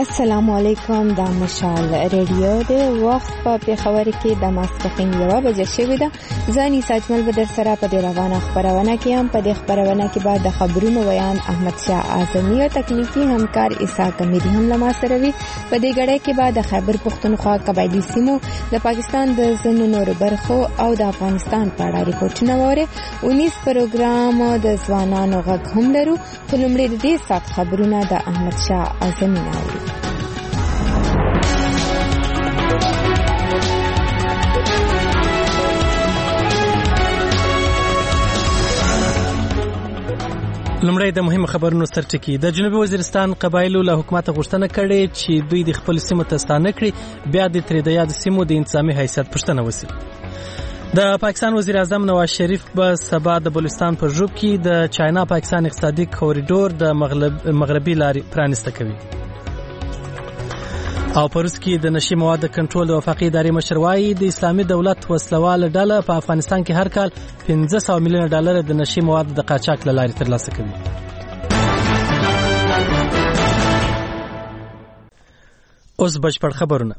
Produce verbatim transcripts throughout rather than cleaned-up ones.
السلام علیکم. د مشال ریډیو د وخت په پیښور کې د ماسپښین یوه بجه شوې ده. ځاني ساجمل به در سره په دې روانه خبرونه کې هم په دې خبرونه کې بعد د خبرونو ویان احمد شاه اعظمي او تکنیکی همکار اسحاق امیری هم لما سره وي. په دې غړې کې بعد د خیبر پښتونخوا قبایلی سیمو د پاکستان د ځینو نورو برخو او د افغانستان په اړه ریپورتونه وره. اونیس پروګرام د ځوانانو غږ هم لرو. په لومړي د دې سات خبرونه د احمد شاه اعظمي ناوړي. لمړی د مهمو خبرونو سرټکی. د جنوبي وزیرستان قبایلو له حکومت غوښتنه کړې چې دوی د خپل سیمو ته ستانه کړي، بیا د ترې د یاد سیمو د انتظامی حیثیت پوښتنه وشي. د پاکستان وزیر اعظم نواز شریف به سبا د بلوچستان په ژوب کې د چاینا پاکستان اقتصادي کوریډور د مغربي لارې پرانسته کوي. او په روس کې د نشي مواد کنټرول د وفاقي ادارې مشر وايي د اسلامي دولت وسلواله ډله په افغانستان کې هر کال پنځه سوه میلیونه ډالر د نشي مواد د قاچاق له لارې ترلاسه کوي. اوس بشپړ خبرونه.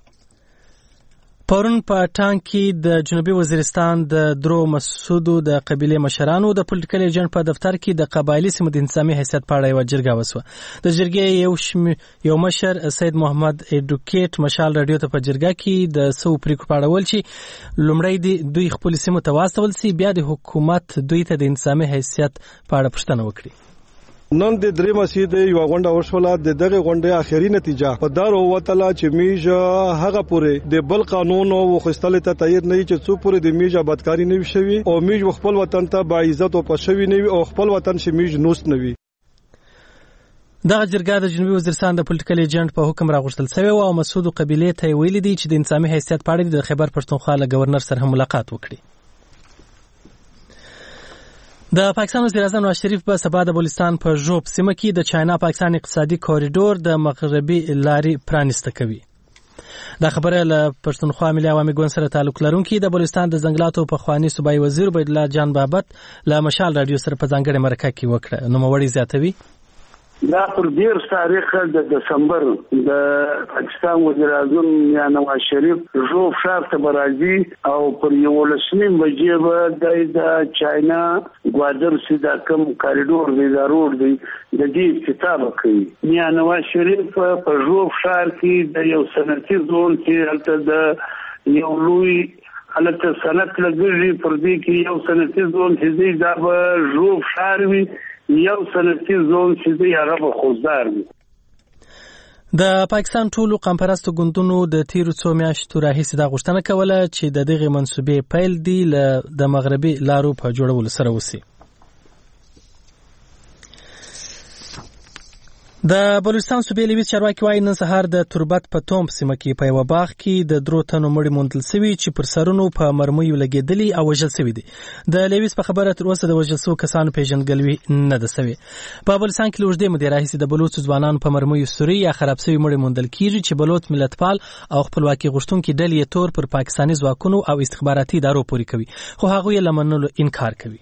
پرون په ټانک کې د جنوبي وزیرستان د درو مسعودو د قبيله مشرانو د پولیټیکل ایجنټ په دفتر کې د قبایلی سیمو د انتظامی حیثیت په اړه یو جرګه وسوه. د جرګې یو شم... یو مشر سید محمد ایډوکیټ مشال رادیو ته په جرګه کې د سو پریکړه په اړه ول چې لومړی د دوی خپل سیمو ته واستول سي، بیا د حکومت دوی ته د انتظامی حیثیت په اړه پوښتنه وکړي. نن د درې مسجد یو غونډه وشوله. د دغه غونډې اخیری نتیجه په دار ووتله چې میج هغه پورې د بل قانون او خستل ته تایید نه چې څو پورې د میج بدکاری نه وشوي او میج خپل وطن ته با عزت او پښوی نه وي او خپل وطن شي میج نوس نه وي. دغه جرګه د جنوبي وزیرستان د پولیټیکل ایجنټ په حکم راغوښتل شوی او مسعود قبیله ته ویلي دي چې د انتظامی حیثیت په اړه د خیبر پښتونخوا له گورنر سره هم ملاقات وکړي. د پاکستان وزیر اعظم نواز شریف به سبا د بلوچستان په ژوب سیمه کې د چاینا پاکستان اقتصادي کوریډور د مغربي لارې پرانسته کوي. دا خبره له پښتونخوا ملي عوامي ګوند سره تعلق لرونکي د بلوچستان د ځنګلاتو په خواني صوبایي وزیر عبید الله جان بابت له مشال رادیو سره په ځانګړې مرکه کې وکړه. نوموړی زیاتوي دا پر دیر تاریخ د دسمبر د پاکستان وزیر اعظم یا نواز شریف ژوب ښار ته راځي او پر یولسمې بجې به د چاینا ګوادر سیدا کم کاریډور دی دا روډ دی د دې افتتاح کوي. یا نواز شریف په ژوب ښار کې د یو صنعتي زون کې هلته د یو لوی هلته صنعت لګوي، پر دې کې یو صنعتي زون چې دی دا به ژوب ښار وي، یو صنعتي زون چې دی هغه به خوزدار وي. د پاکستان ټولو قومپرستو ګوندونو د تیرو څو میاشتو راهیسې دا غوښتنه کوله چې د دغې منصوبې پیل دی له د مغربي لارو په جوړولو سره وسي. د بلوچستان صوبې لوی چارواکي وايي نن سهار د تربت په توم سیمه کې په یو باغ کې د درو تنو مړي موندل شوي چې پر سرونو په مرمیو لګېدلي او وژل شوي دي. د لیویس په خبره تر اوسه د وژل شوو کسانو پیژندګلوي نه ده شوې. په بلوچستان کې له اوږدې مودې راهیسې د بلوڅو ځوانانو په مرمیو سوري یا خراب شوي مړي موندل کېږي چې بلوڅ ملتپال او خپلواکي غوښتونکي ډلې یې تور پر پاکستاني ځواکونو او استخباراتي ادارو پورې کوي، خو هغوی یې له منلو انکار کوي.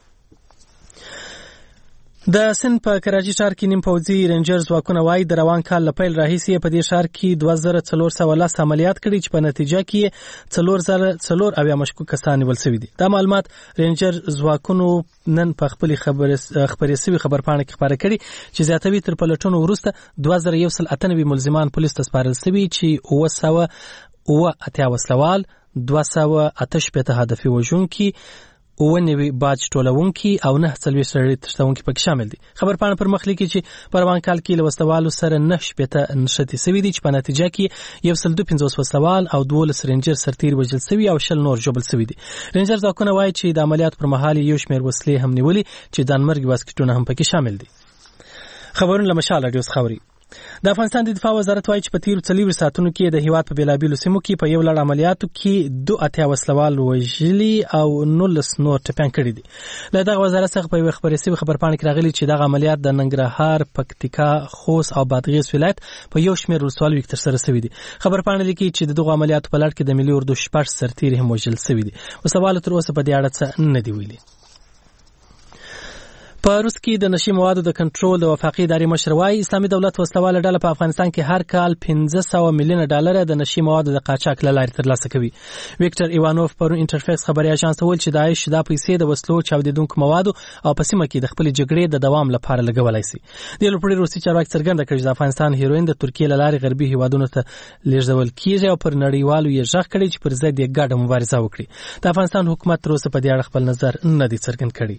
د سند په کراچي ښار کې نیم پوځي رینجر ځواکونه وايي د روان کال له پیل راهیسې په دې ښار کې دوه زره څلور سوه لس عملیات کړي چې په نتیجه کې څلور زره څلور اویا مشکوک کسان نیول شوي دي. دا معلومات رینجر ځواکونو نن په خپلې خبرې شوي خبرپاڼه کې خپاره کړي چې زیاتوي تر پلټنو وروسته دوه زره یو سل اته نوي ملزمان پولیس ته سپارل شوي چې اوه سوه اوه اتیا وسلوال، دوه سوه اته شپېته هدفي وژونکي، اوه نوي باج ټولونکي او نه څلوېښت سړي تښتونکي پکې شامل دي. خبرپاڼه پر مخ لیکي چې په روان کال کې له وسلوالو سره نه شپېته نښتې شوي دي چې په نتیجه کې یو سل دوه پنځوس وسلوال او دولس رینجر سرتیري وژل شوي او شل نور ژوبل شوي دي. رینجر ځواکونه وایي چې د عملیاتو پر مهال یو شمېر وسلې هم نیولي چې ځانمرګي واسکټونه هم پکې شامل دي. خبرونه له مشال رادیو څخه اوري. د افغانستان د دفاع وزارت وايي چې په تیرو څلوېښتو ساعتونو کې د هیواد په بېلابېلو سیمو کې په یو لړ عملیاتو کې دوه اتیا وسلوال وژلي او نولس نور ټپیان کړي دي. له دغه وزارت څخه په یوه خپرې شوې خبرپاڼه کې راغلي چې دغه عملیات د ننګرهار، پکتیکا، خوست او بادغیس ولایت په یو شمېر ولسوالیو کې ترسره شوي دي. خبرپاڼه لیکي چې د دغو عملیاتو په لړ کې د ملي اردو شپږ سرتیري هم وژل شوي دي. وسلوالو تر اوسه په دې اړه څه نه دي ویلي. په روس کې د نشي موادو د کنټرول د وفاقي ادارې مشر وايي اسلامي دولت وسلواله ډله په افغانستان کې هر کال پنځه سوه میلیونه ډالر د نشي موادو د قاچاق له لارې ترلاسه کوي. ویکټر ایوانوف پرون انټرفیکس خبري اژانس ته ویل چې داعش دا پیسې د وسلو چاودیدونکو موادو او په سیمه کې د خپل جګړې د دوام لپاره لګولای شي. د لوړپوړي روسي چارواکي څرګنده کړې چې د افغانستان هیروین د ترکیې له لارې غربي هیوادونو ته لیږدول کیږي او پر نړیوالو یې ژغ کړي چې پر ضد یې ګډه مبارزه وکړي. د افغانستان حکومت تر اوسه په دې اړه خپل نظر نه دی څرګند کړی.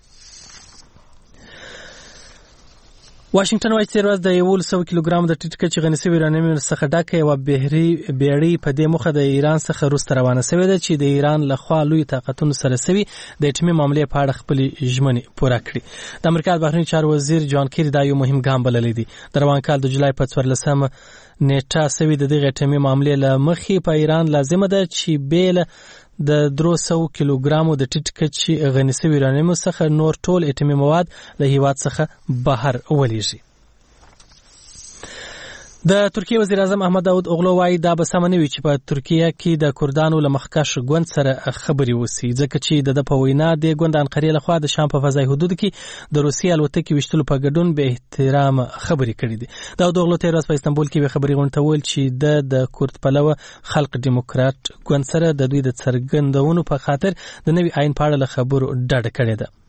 واشنگټن وايي چې ورځ د یو سل کیلوګرام د ټیټ کچې غني سوي یورانیم څخه ډکه یو بهري بیړۍ په دې مخه د ایران څخه روس ته روانه شوې ده چې د ایران له خوا لوی طاقتونو سره سوي د اټومي معاملې په اړه خپل ژمنې پوره کړې. د امریکا بهرنی چارو وزیر جان کیری دا یو مهم ګام بللی دی. د روان کال د جولای په څوارلسمه نیټه سوي د دغه اټومي معاملې له مخې په ایران لازمه ده چې بیل د درو سوو کیلوګرامو د ټیټ کچې غني سوي یورانیم څخه نور ټول اټومي مواد له هیواد څخه بهر ولیږي. د ترکیه وزیر اعظم احمد داود اوغلو وايي دا به سم نه وي چې په ترکیه کې د کردانو له مخکش ګوند سره خبري وسی ځکه چې د په وینا د ګوند انقرې له خوا د شام په فضای حدود کې د روسیې الوتکې وشتلو په ګډون به احترام خبري کړې دي. داود اوغلو تیر ورځ په استانبول کې به خبري غونډول چې د د کورد پلوه خلق دیموکرات ګوند سره د دوی د څرګندونو په خاطر د نوي آئین په اړه له خبرو ډډه کړې ده.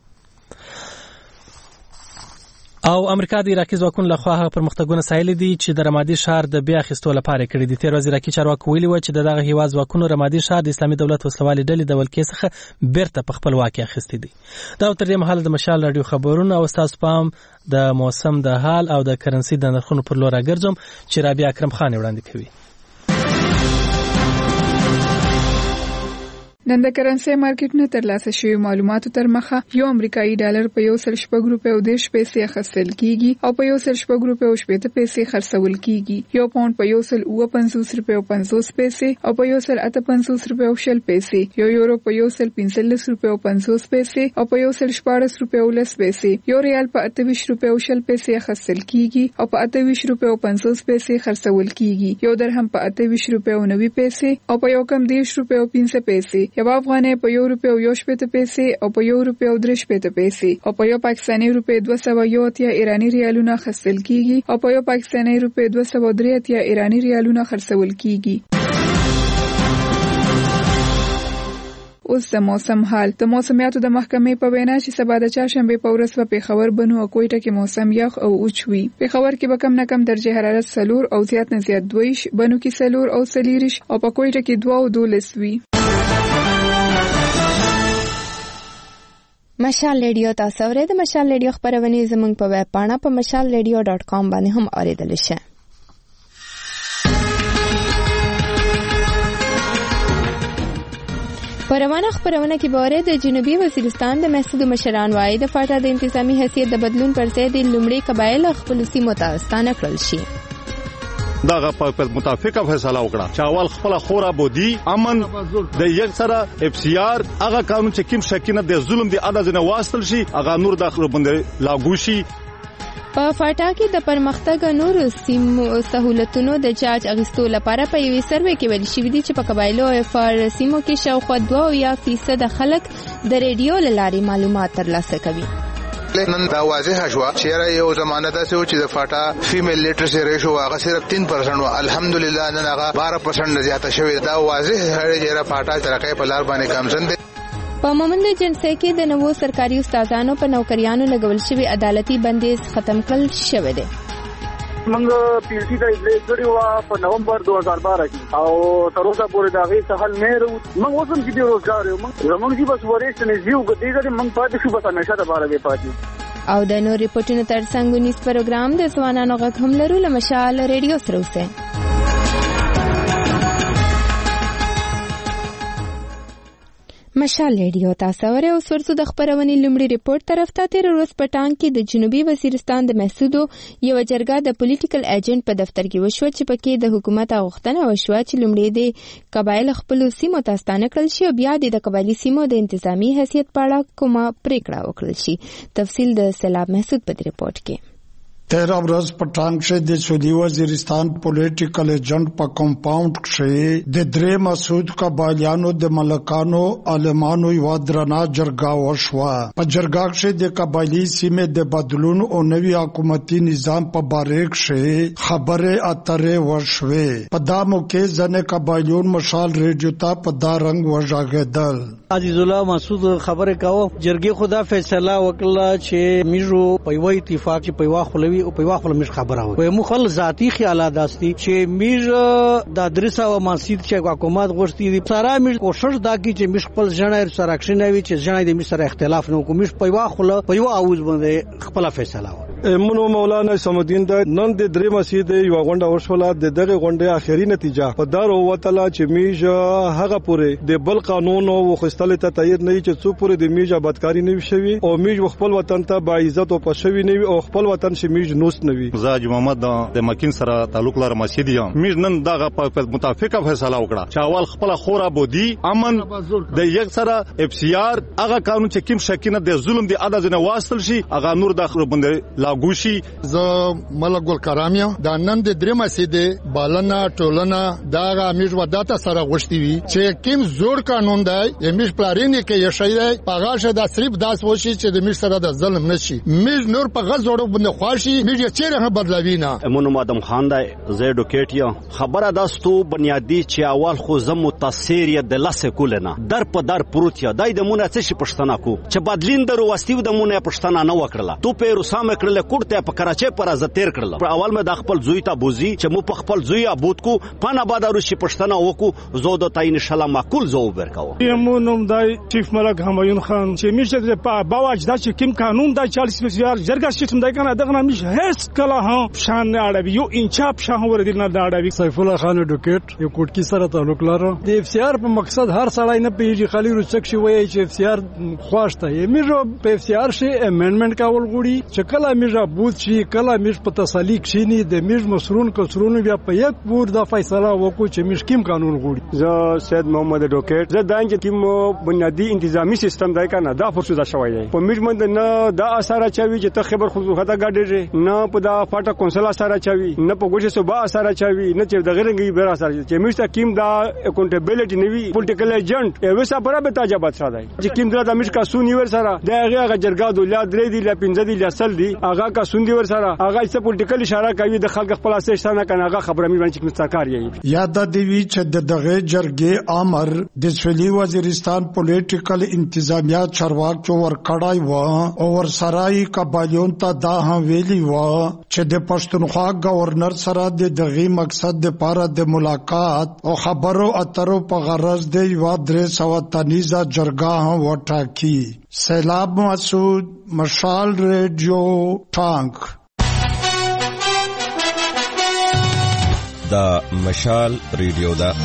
او امریکا د عراقي ځواکونو لخوا هغه پرمختګونه سایلي دي چې د رمادي ښار د بیا اخیستو لپاره کړی دي. تیر ورځ عراقي چارواکو ویلي و چې دغه هیواد ځواکونو رمادي ښار د اسلامي دولت وسلوالې ډلې د ولکې څخه بیرته په خپل واک اخیستی دي. دا تر دې مهاله د مشال رادیو خبرونه او تاسو پام د موسم د حال او د کرنسي د نرخونو پر لور راګرځم چې رابعه اکرم خان وړاندې کوي. نن د کرنسي مارکیټ نه ترلاسه شوی معلوماتو تر مخه یو امریکایي ډالر په یو سل شپږ روپیو دیش پیسې اخیستل کیږي او په یو سل شپږ روپیو شپږ پیسې خرڅول کیږي. یو پاوند په یو سل اوه پنځوس روپیو پنځوس پیسې او په یو سل اته پنځوس روپیو شل پیسې. یو یورو په یو سل پنځلس روپیو پنځوس پیسې او په یو سل شپاړس روپیو لس پیسې. یو ریال په اته ویشت روپیو شل پیسې اخیستل کیږي او په اته ویشت روپیو پنځوس پیسې خرڅول کیږي. یو درهم په اته ویشت روپیو نوي پیسې او په یو کم دیش روپیو پنځه پیسې. یو افغانۍ په یو روپیو یو شپېته پیسې او په یو روپیو درې شپېته پیسې او په یو پاکستاني روپی دوه سوه یو اتیا ایرانی ریالونه خرڅول کیږي او په یو پاکستاني روپی دوه سوه درې اتیا ایرانی ریالونه خرڅول کیږي. اوس د موسم حال. د موسمیاتو د محکمې په وینا چې سبا د چهارشنبه په ورځ په پیښور بنو او کوټه کې موسم یخ او اوچ وي. پیښور کې به کم نه کم درجه حرارت سلور او زیات نه زیات دویش، بنو کې سلور او سلیریش او په کوټه کې دوه او دولس وي. مشال ریډیو تاسو اورئ. د مشال ریډیو خبرونه زموږ په ویب پاڼه په مشال ریډیو ډاټ کام باندې هم اوریدل شي. پروانه خبرونه کې باره د جنوبي وزیرستان د محسود مشران وايي د فاټا د انتظامی حیثیت د بدلون پر ځای د لومړي قبایل خپل سیمو ته ستانه کړل شي. دغه په متفقه فیصله وکړه چې اول خپل خورا بودی امن د یک سره اف سی آر هغه قانون چې کوم شکینه د ظلم دی ادا نه واصل شي هغه نور داخله باندې لاګو شي. په فاټا کې د پرمختګ نور سیمو سہولتونو د جاج اغستو لپاره په یوې سروې کې ویل شوی دی چې په قبایلو او فار سیمو کې شاوخوا دوه فیصد خلک د ریډیو لاري معلومات ترلاسه کوي. نن دا واضح شو چې یو زمانه ده چې د فاټا فیمیل لیټرسي ریشو هغه صرف تین پرسنټ و. الحمدلله نن هغه بارہ پرسنټ زیاته شوی. دا واضح دی چې فاټا ترقې په لار باندې کمزند دي. په مومند جنسي کې د نوو سرکاري استادانو په نوکریانو لګول شوی عدالتي بندیز ختم کړل شوی دی. موږ پی سی د اجلاس کړو په نومبر دوه هزار بارہ کې او تر اوسه پورې دا غي سهل نه ورو. موږ اوسم چې د روزګار یو موږ زموږ چې بس ورېښت نه زیو ګډې غړي موږ پاتې شو بس همیشه د بارہ به پاتې. او د نور ریپورتونو تر څنګ ونیس پروګرام د ځوانانو غږ هم لرو له مشال ریډیو سره اوسه. مشال ریډیو تاسو اورئ. او ورسو د خبرونې لومړی ریپورت طرف ته تیر ورځ پټان کې د جنوبي وزیرستان د محسودو یو جرګه د پولیټیکل ایجنټ په دفتر کې وشو چې پکې د حکومت غوښتنه وشوه چې لومړی د قبایل خپل سیمو ته ستانه کړل شي او بیا د قبایلی سیمو د انتظامی حیثیت په اړه کومه پریکړه وکړل شي. تفصیل د سیلاب محسود په ریپورت کې. तेरह ورځ په ټانګ شه د سعودي وزیرستان پولیټیکل ایجنټ په کمپاوند کې د درې مسعود قبایلیانو د ملکانو عالمانو یو درنا جرګه وشوه. په جرګه کې د قبایلی سیمې د بدلون او نوي حکومتي نظام په باره کې خبره اترې وشوه. په دامو کې ځنې قبایلیون مشال ریډیو ته په دا رنګ وژاګېدل. عزیز الله مسعود خبره کاوه جرګې خدا فیصله وکړه چې میجو په یو اتفاق چې په یو خلوي او په یو خپل مش خبره وي. په مخل ذاتی خیالات داسي چې میج د درسا او مسجد چې حکومت غوښتي دي سره میج کوشش دا کی چې مش خپل ځنه سره اکشنوي چې ځنه د مش سره اختلاف نه کوم مش په یو خل په یو اوز باندې خپل فیصله وي. منو مولانا سمدین دا نن د درې مسجد یو غونډه وشوله. د دغه غونډه اخیری نتیجه په دار او وتعالى چې میج هغه پورې د بل قانون او خستل ته تایید نه چې څو پورې د میج آبادکاری نه شوي او میج خپل وطن ته با عزت او پښوی نه او خپل وطن شي میج نوست نوي. زاج محمد د مکین سره تعلق لري مسجد یم میج نن دغه په متافقه فیصله وکړه چې اول خپل خورا بودی امن د یک سره اف سی آر هغه قانون چې کوم شکینه د ظلم دی ادا ځنه واسطل شي هغه نور داخله باندې لاګو شي. ز ملک ګل کرامیا د نن د درې مسجد بالنا ټولنا دغه میج وداته سره غوښتي وي چې کوم زوړ قانون دی میج پلارینه کې یشي دی پاغاشه د صرف داس وشي چې د میج سره د ظلم نشي. میج نور په غزوړو باندې خواشي میج چیرې بدلوي نه. امون مادم خان دی زه ډوکیټ یم خبره داستو بنیادی چې اول خو زم متاثر ی د لاسه کولنه در په در پروت یا دای د مونږه څه شي پښتنه کو چې بدلین درو واستیو د مونږه پښتنه نه وکړه تو په روسام کړل کوړته په کراچي پر از تیر کړل. پر اول مې د خپل زوی ته بوزي چې مو په خپل زوی ابود کو پانا باد روشي پښتنه وکو زو د تاین شلا معقول زو ورکاو. یمونم دای چیف ملک همایون خان چې میشه په باواج دا چې کوم قانون دا چالیس فیصد جرګه سیستم دای کنه دغه نمیشه هیڅ کله هم شان عربي یو انچاپ شاه ور دي نه د عربي. سیف الله خان ډوکیټ یو کوټ کی سره تعلق لرو. د اف سی آر په مقصد هر سړی نه پیږي خالي رچک شي وایي چې اف سی آر خواشته یې میجو په اف سی آر شي امندمنت کول غوړي چې کله میجا بوت شي کله میج په تسلیق شي نه د میج مسرون کسرون بیا په یک پور د فیصله وکړو چې میج کیم قانون غوړي. زه سید محمد ډوکیټ زه دانګ کیم بنیادی انتظامی سیستم دای کنه دا فرصت شوی دی په میج مند نه دا اثر چوي چې ته خبر خو خطا ګاډي نه په دا فاټا کونسل اثر چوي نه په ګوشه صوبا اثر چوي نه چې د غیرنګي بیر اثر چې میج کیم دا اکاونټیبلټی نیوی پولیټیکل ایجنټ ایو سره برابر تاجه بات سره دی چې کیم دا د میج کا سونی ور سره دا هغه جرګه د ولادت درې دی لا پنځه دی لا سل دی هغه کا سون دی ور سره هغه څه پولیټیکل اشاره کوي د خلک خپل اساس نه کنه هغه خبره مې باندې چې سرکار یې یاد دی وی چې د دغه جرګې امر د سویلي وزیرستان پولیټیکل انتظامیه چارواک چو ور کړای و او ور سرای قبایلیون ته دا هم ویلی و چې د پښتونخوا گورنر سره د دغه مقصد د پاره د ملاقات او خبرو اترو په غرض د یو درې سو تنیزه جرګه وټاکی. سیلاب مسعود مشال ریډیو ټانک. دا مشال ریډیو دا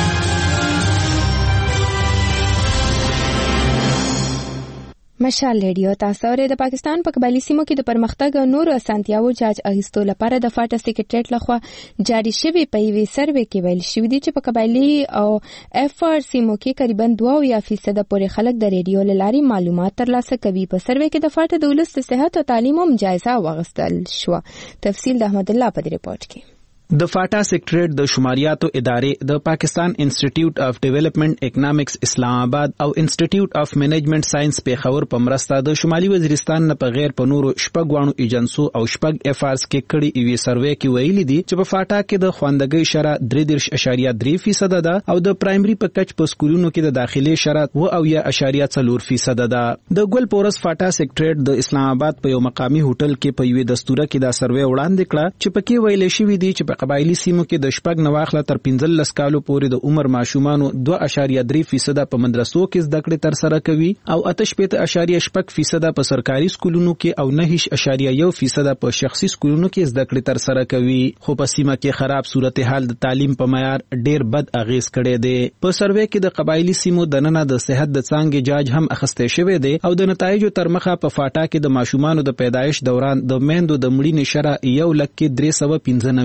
مشال ریډیو تاسو اورئ. د پاکستان په قبایلی سیمو کې د پرمختګ او نورو اسانتیاوو جاج اخیستو لپاره د فاټا سیکریټریټ لخوا جاری شوی په یوې سروې کې ویل شوی دی چې په قبایلی او اف آر سیمو کې تقریبا دوه اویا فیصد پورې خلک د ریډیو لاري معلومات ترلاسه کوي. په سروې کې د فاټا د ولس د صحت او تعلیم هم جایزه واغستل شو. تفصیل د احمد الله په ریپورت کې. د فاټا سیکریټریټ د شماریاتو ادارې د پاکستان انسټیټیوټ اف ډیولپمنٹ اکنامکس اسلام آباد او انسټیټیوټ اف مینجمنٹ ساينس پیښور په مرسته د شمالي وزیرستان نه په غیر په نورو شپږوانو ایجنسو او شپږ اف آرز کې کړي ایوي سروې کې ویلي دي چې په فاټا کې د خواندګۍ شرح درې دېرش اشاریه درې فیصد ده او د پرایمري په کچ په سکولونو کې د داخلي شرح اوه اویا اشاریه څلور فیصد ده. د ګل پورس فاټا سیکریټریټ د اسلام آباد په یو مقامی هوټل کې په یوې دستوره کې دا سروې وړاندې کړه چې پکې ویل شوی دی چې په قبایلی سیمو کې د شپږ نواخله تر پنځلس کالو پورې د عمر ماشومانو دوه اشاریه درې فیصد په مدرسو کې زده کړې تر سره کوي او اته شپږ اشاریه شپږ فیصد په سرکاري سکولونو کې او نه اشاریه یو فیصد په شخصي سکولونو کې زده کړې تر سره کوي. خو په سیمه کې خراب صورتحال د تعلیم په معیار ډیر بد اغیز کړی دی. په سروې کې د قبایلی سیمو دننه د صحت د څانګې جاج هم اخیستل شوی دی او د نتایجو تر مخه په فاټا کې د ماشومانو د پیدایش دوران د میندو د مړینې شرح یو لک کې درې سوه پنځه نوي ده.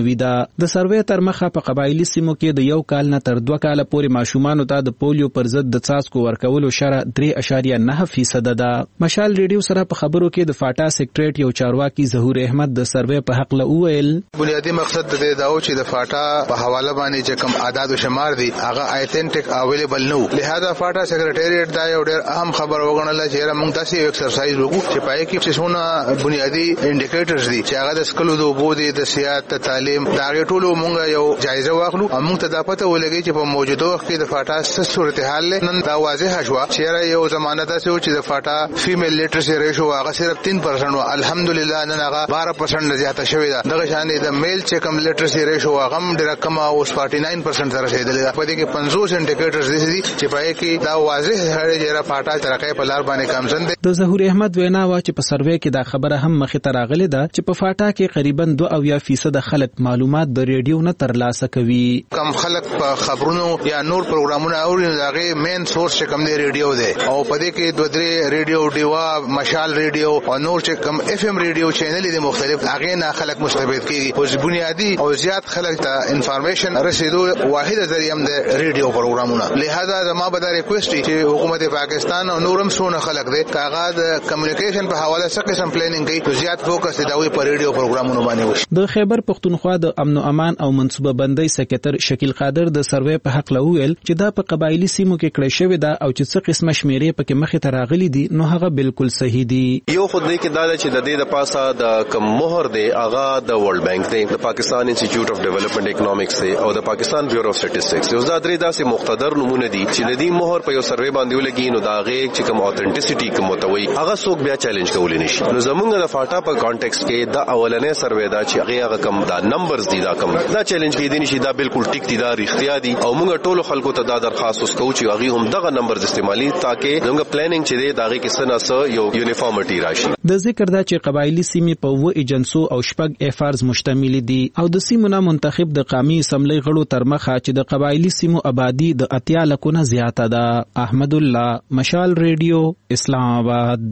د سروې تر مخه په قبایلی سیمو کې د یو کال نه تر دوه کال پورې ماشومان ته د پولیو پر ضد د څاڅکو ورکولو شرح درې اشاریه نه فیصد ده. مشال ریډیو سره په خبرو کې د فاټا سیکریټریټ یو چارواکي ظهور احمد د سروې په حق له وویل بنیادی مقصد د دې دا و چې د فاټا په حواله باندې چې کوم اعداد او شمار دي هغه ایتنټیک اویلیبل نو، لہذا فاټا سیکریټریټ دا یو ډېر اهم خبر وګڼل چې موږ تاسو یو ایکسرسایز وکړو چې پای کې چې څونه بنیادی انډیکیټرز دي چې هغه د سکلو د وبو دي د سیاحت تعلیم دا ټولو موږ یو جایزه واخلو. موږ ته دا پته ولګي چې په موجوده وخت کې د فاټا څه صورتحال نن دا واضح شوه چې یو زمانه تاسو چې د فاټا فیمیل لیټرسي ریشو هغه صرف تین پرسنټ و، الحمدلله نن هغه بارہ پرسنټ زیاته شوې ده. دغه شان د میل چې کوم لیټرسي ریشو هغه ډېر کم او فورټي ناین پرسنټ سره رسیدلی ده. په دې کې پنځوس انډیکیټرز دي چې پای کې دا واضح هړې جره فاټا ترقې په لار باندې کامزن دي. د ظهور احمد وینا وا چې په سروې کې دا خبره هم مخې ته راغلې ده چې په فاټا کې قریبا دوه اویا فیصد خلک معلومات د ریډیو نه ترلاسه کوي. کم خلک په خبرونو یا نور پروګرامونه اوري، هغه مین سورس چې کوم دی ریډیو دی، او په دې کې دوه درې ریډیو دیوا، مشال ریډیو او نور چې کوم اف ام ریډیو چینل دي مختلف، هغه نه خلک مستفید کیږي. او بنیادی او زیات خلک ته انفارمیشن رسیدو واحده ذریعہ هم د ریډیو پروګرامونه. لہذا زما به دا ریکوست چې حکومت پاکستان او نورم سونه خلک دي کاغذ کمیونیکیشن په حواله څخه قسم پلانینګ کوي، زیات فوکس دی دوی پر ریډیو پروګرامونو باندې وشي. د خیبر پختونخوا د امن او امان او منصوبه بندۍ سکرټر شکیل قادر د سروې په حق لویل چې دا په قبایلی سیمو کې کړی شوی دا او چې څه قسمه شمیرې پکې مخې ته راغلي دي نو هغه بالکل صحیح دي. یو خود دی کې دا چې د دې د پاسه د کم مهر دی هغه د ورلد بانک دی، د پاکستان انسټیټیوټ اف ډیولپمنٹ اکونومکس دی او د پاکستان بیورو اف سټیټسټکس. یو دا درې داسې مقتدر نمونه دي چې د دې مهر په یو سروې باندې ولګي نو دا هغه چې کوم اوتنټیسيټي کوم متوي هغه څوک بیا چیلنج کولی نشي. نو زمونږ د فاټا په کانټیکس کې دا اولنې سروې دا چې هغه هغه کم دا نمبرز دي دا کم دا چیلنج کې دي نشي، دا بالکل ټیک دي، دا ریښتیا دي او موږ ټول خلکو ته دا درخواست وکړو چې هغه هم دغه نمبرز استعمالي تاکي زموږ پلانینګ چې دی داغه کې سناسه یو یونیفارمټی راشي. د ذکر دا چې قبایلی سیمې په و ایجنسو او شپږ افارز مشتمل دي او د سیمو نه منتخب د قومي اسمبلی غړو تر مخه چې د قبایلی سیمو آبادی د اتیا لکونه زیاته ده. احمد الله، مشال ریډیو، اسلام آباد.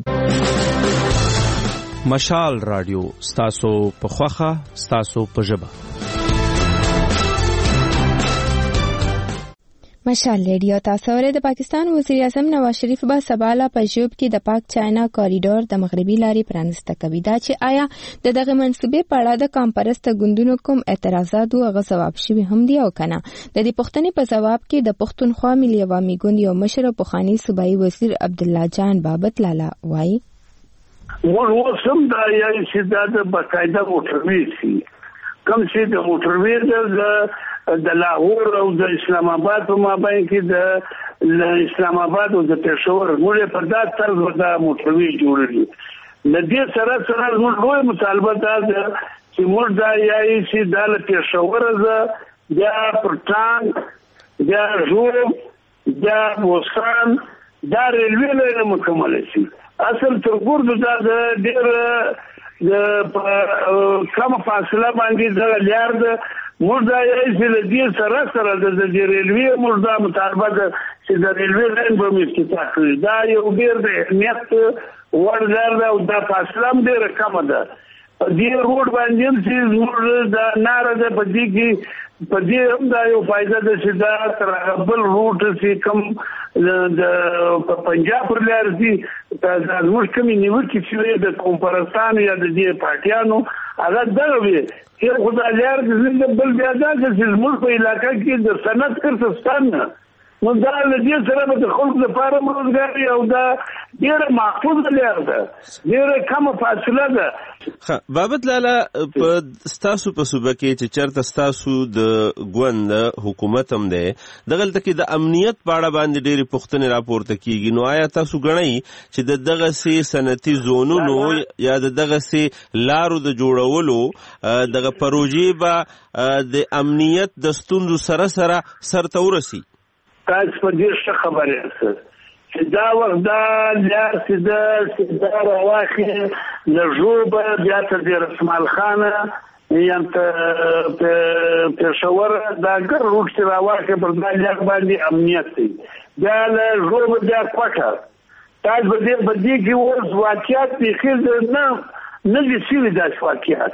مشال رادیو ستاسو په خوخه ستاسو په ژبه. مشال ریډیو تاسو ورته د پاکستان وزیر اعظم نواز شریف به سباله په جوب کې د پاک چاینا کوریډور د مغربي لارې پرانسته کوي. دا چې آیا د دغه منصوبې په اړه د کمپرست ګوندونو کوم اعتراضات او غوښتنې شوي هم دي او کنه. د دې پوښتنې په جواب کې د پښتونخوا ملي عوامي ګوند یو مشر او پخوانی صوبایي وزیر عبد الله جان بابت لالا وایي وسم دا یعنی چې دا د باقاعده موټروي سي کوم چې د موټروي د د لاهور او د اسلام آباد په مابین کې د اسلام آباد او د پېښور موږ په داسې طرز دا موټروي جوړوي. د دې سره سره موږ لوی مطالبه ده چې موږ دا یعنی چې د پېښور ز یا پرټان یا جوړ یا وسان دا ریلوی لاره مکمل شي. اصل تر ګورد دا د ډېر د کوم فاصله باندې دا لار د موږ دا یې چې د سره سره د ریلوی موږ دا مطالبه ده چې د ریلوی لاین به افتتاح کړي. دا یو ډېر د اهمیت وړ ځای ده او دا فاصله هم ډېره کمه ده. دې روډ باندې چې موږ دا ناره ده په دې کې په دې هم دا یو فائدہ ده چې دا تر بل روټ چې کوم د پنجاب پر لار دي دا زموږ کومې نیوکې چې د کمپرستان یا د دې پارټیانو هغه دغه وي چې خدای لار د بل بیا دا چې زموږ په علاقې کې د صنعت کړستان نه نو دا له دې سره د خلکو لپاره روزګار او دا ډېر محفوظ لار ده، ډېر کم فاصله ده. ښه بابت لالا، په ستاسو په صوبه کې چې چېرته ستاسو د ګوند حکومت هم دی دغلته کې د امنیت په اړه باندې ډېرې پوښتنې راپورته کېږي، نو آیا تاسو ګڼئ چې د دغسې صنعتي زونونو یا د دغسې لارو د جوړولو دغه پروژې به د امنیت د ستونزو سره سره سرته ورسي؟ تاسو په دې څه خبرې یاست چې دا وخت دا لار چې دا سیده راواخي له ژوبه بیا تر دې رسمال خانه یا ته پېښور دا ګر روټ چې راواخي پر دا لار باندې امنیت دی. دا له ژوبه بیا کوټه تاسو په دې په دې کې اوس واقعیت بېخي نه نه دي شوي داسې واقعیت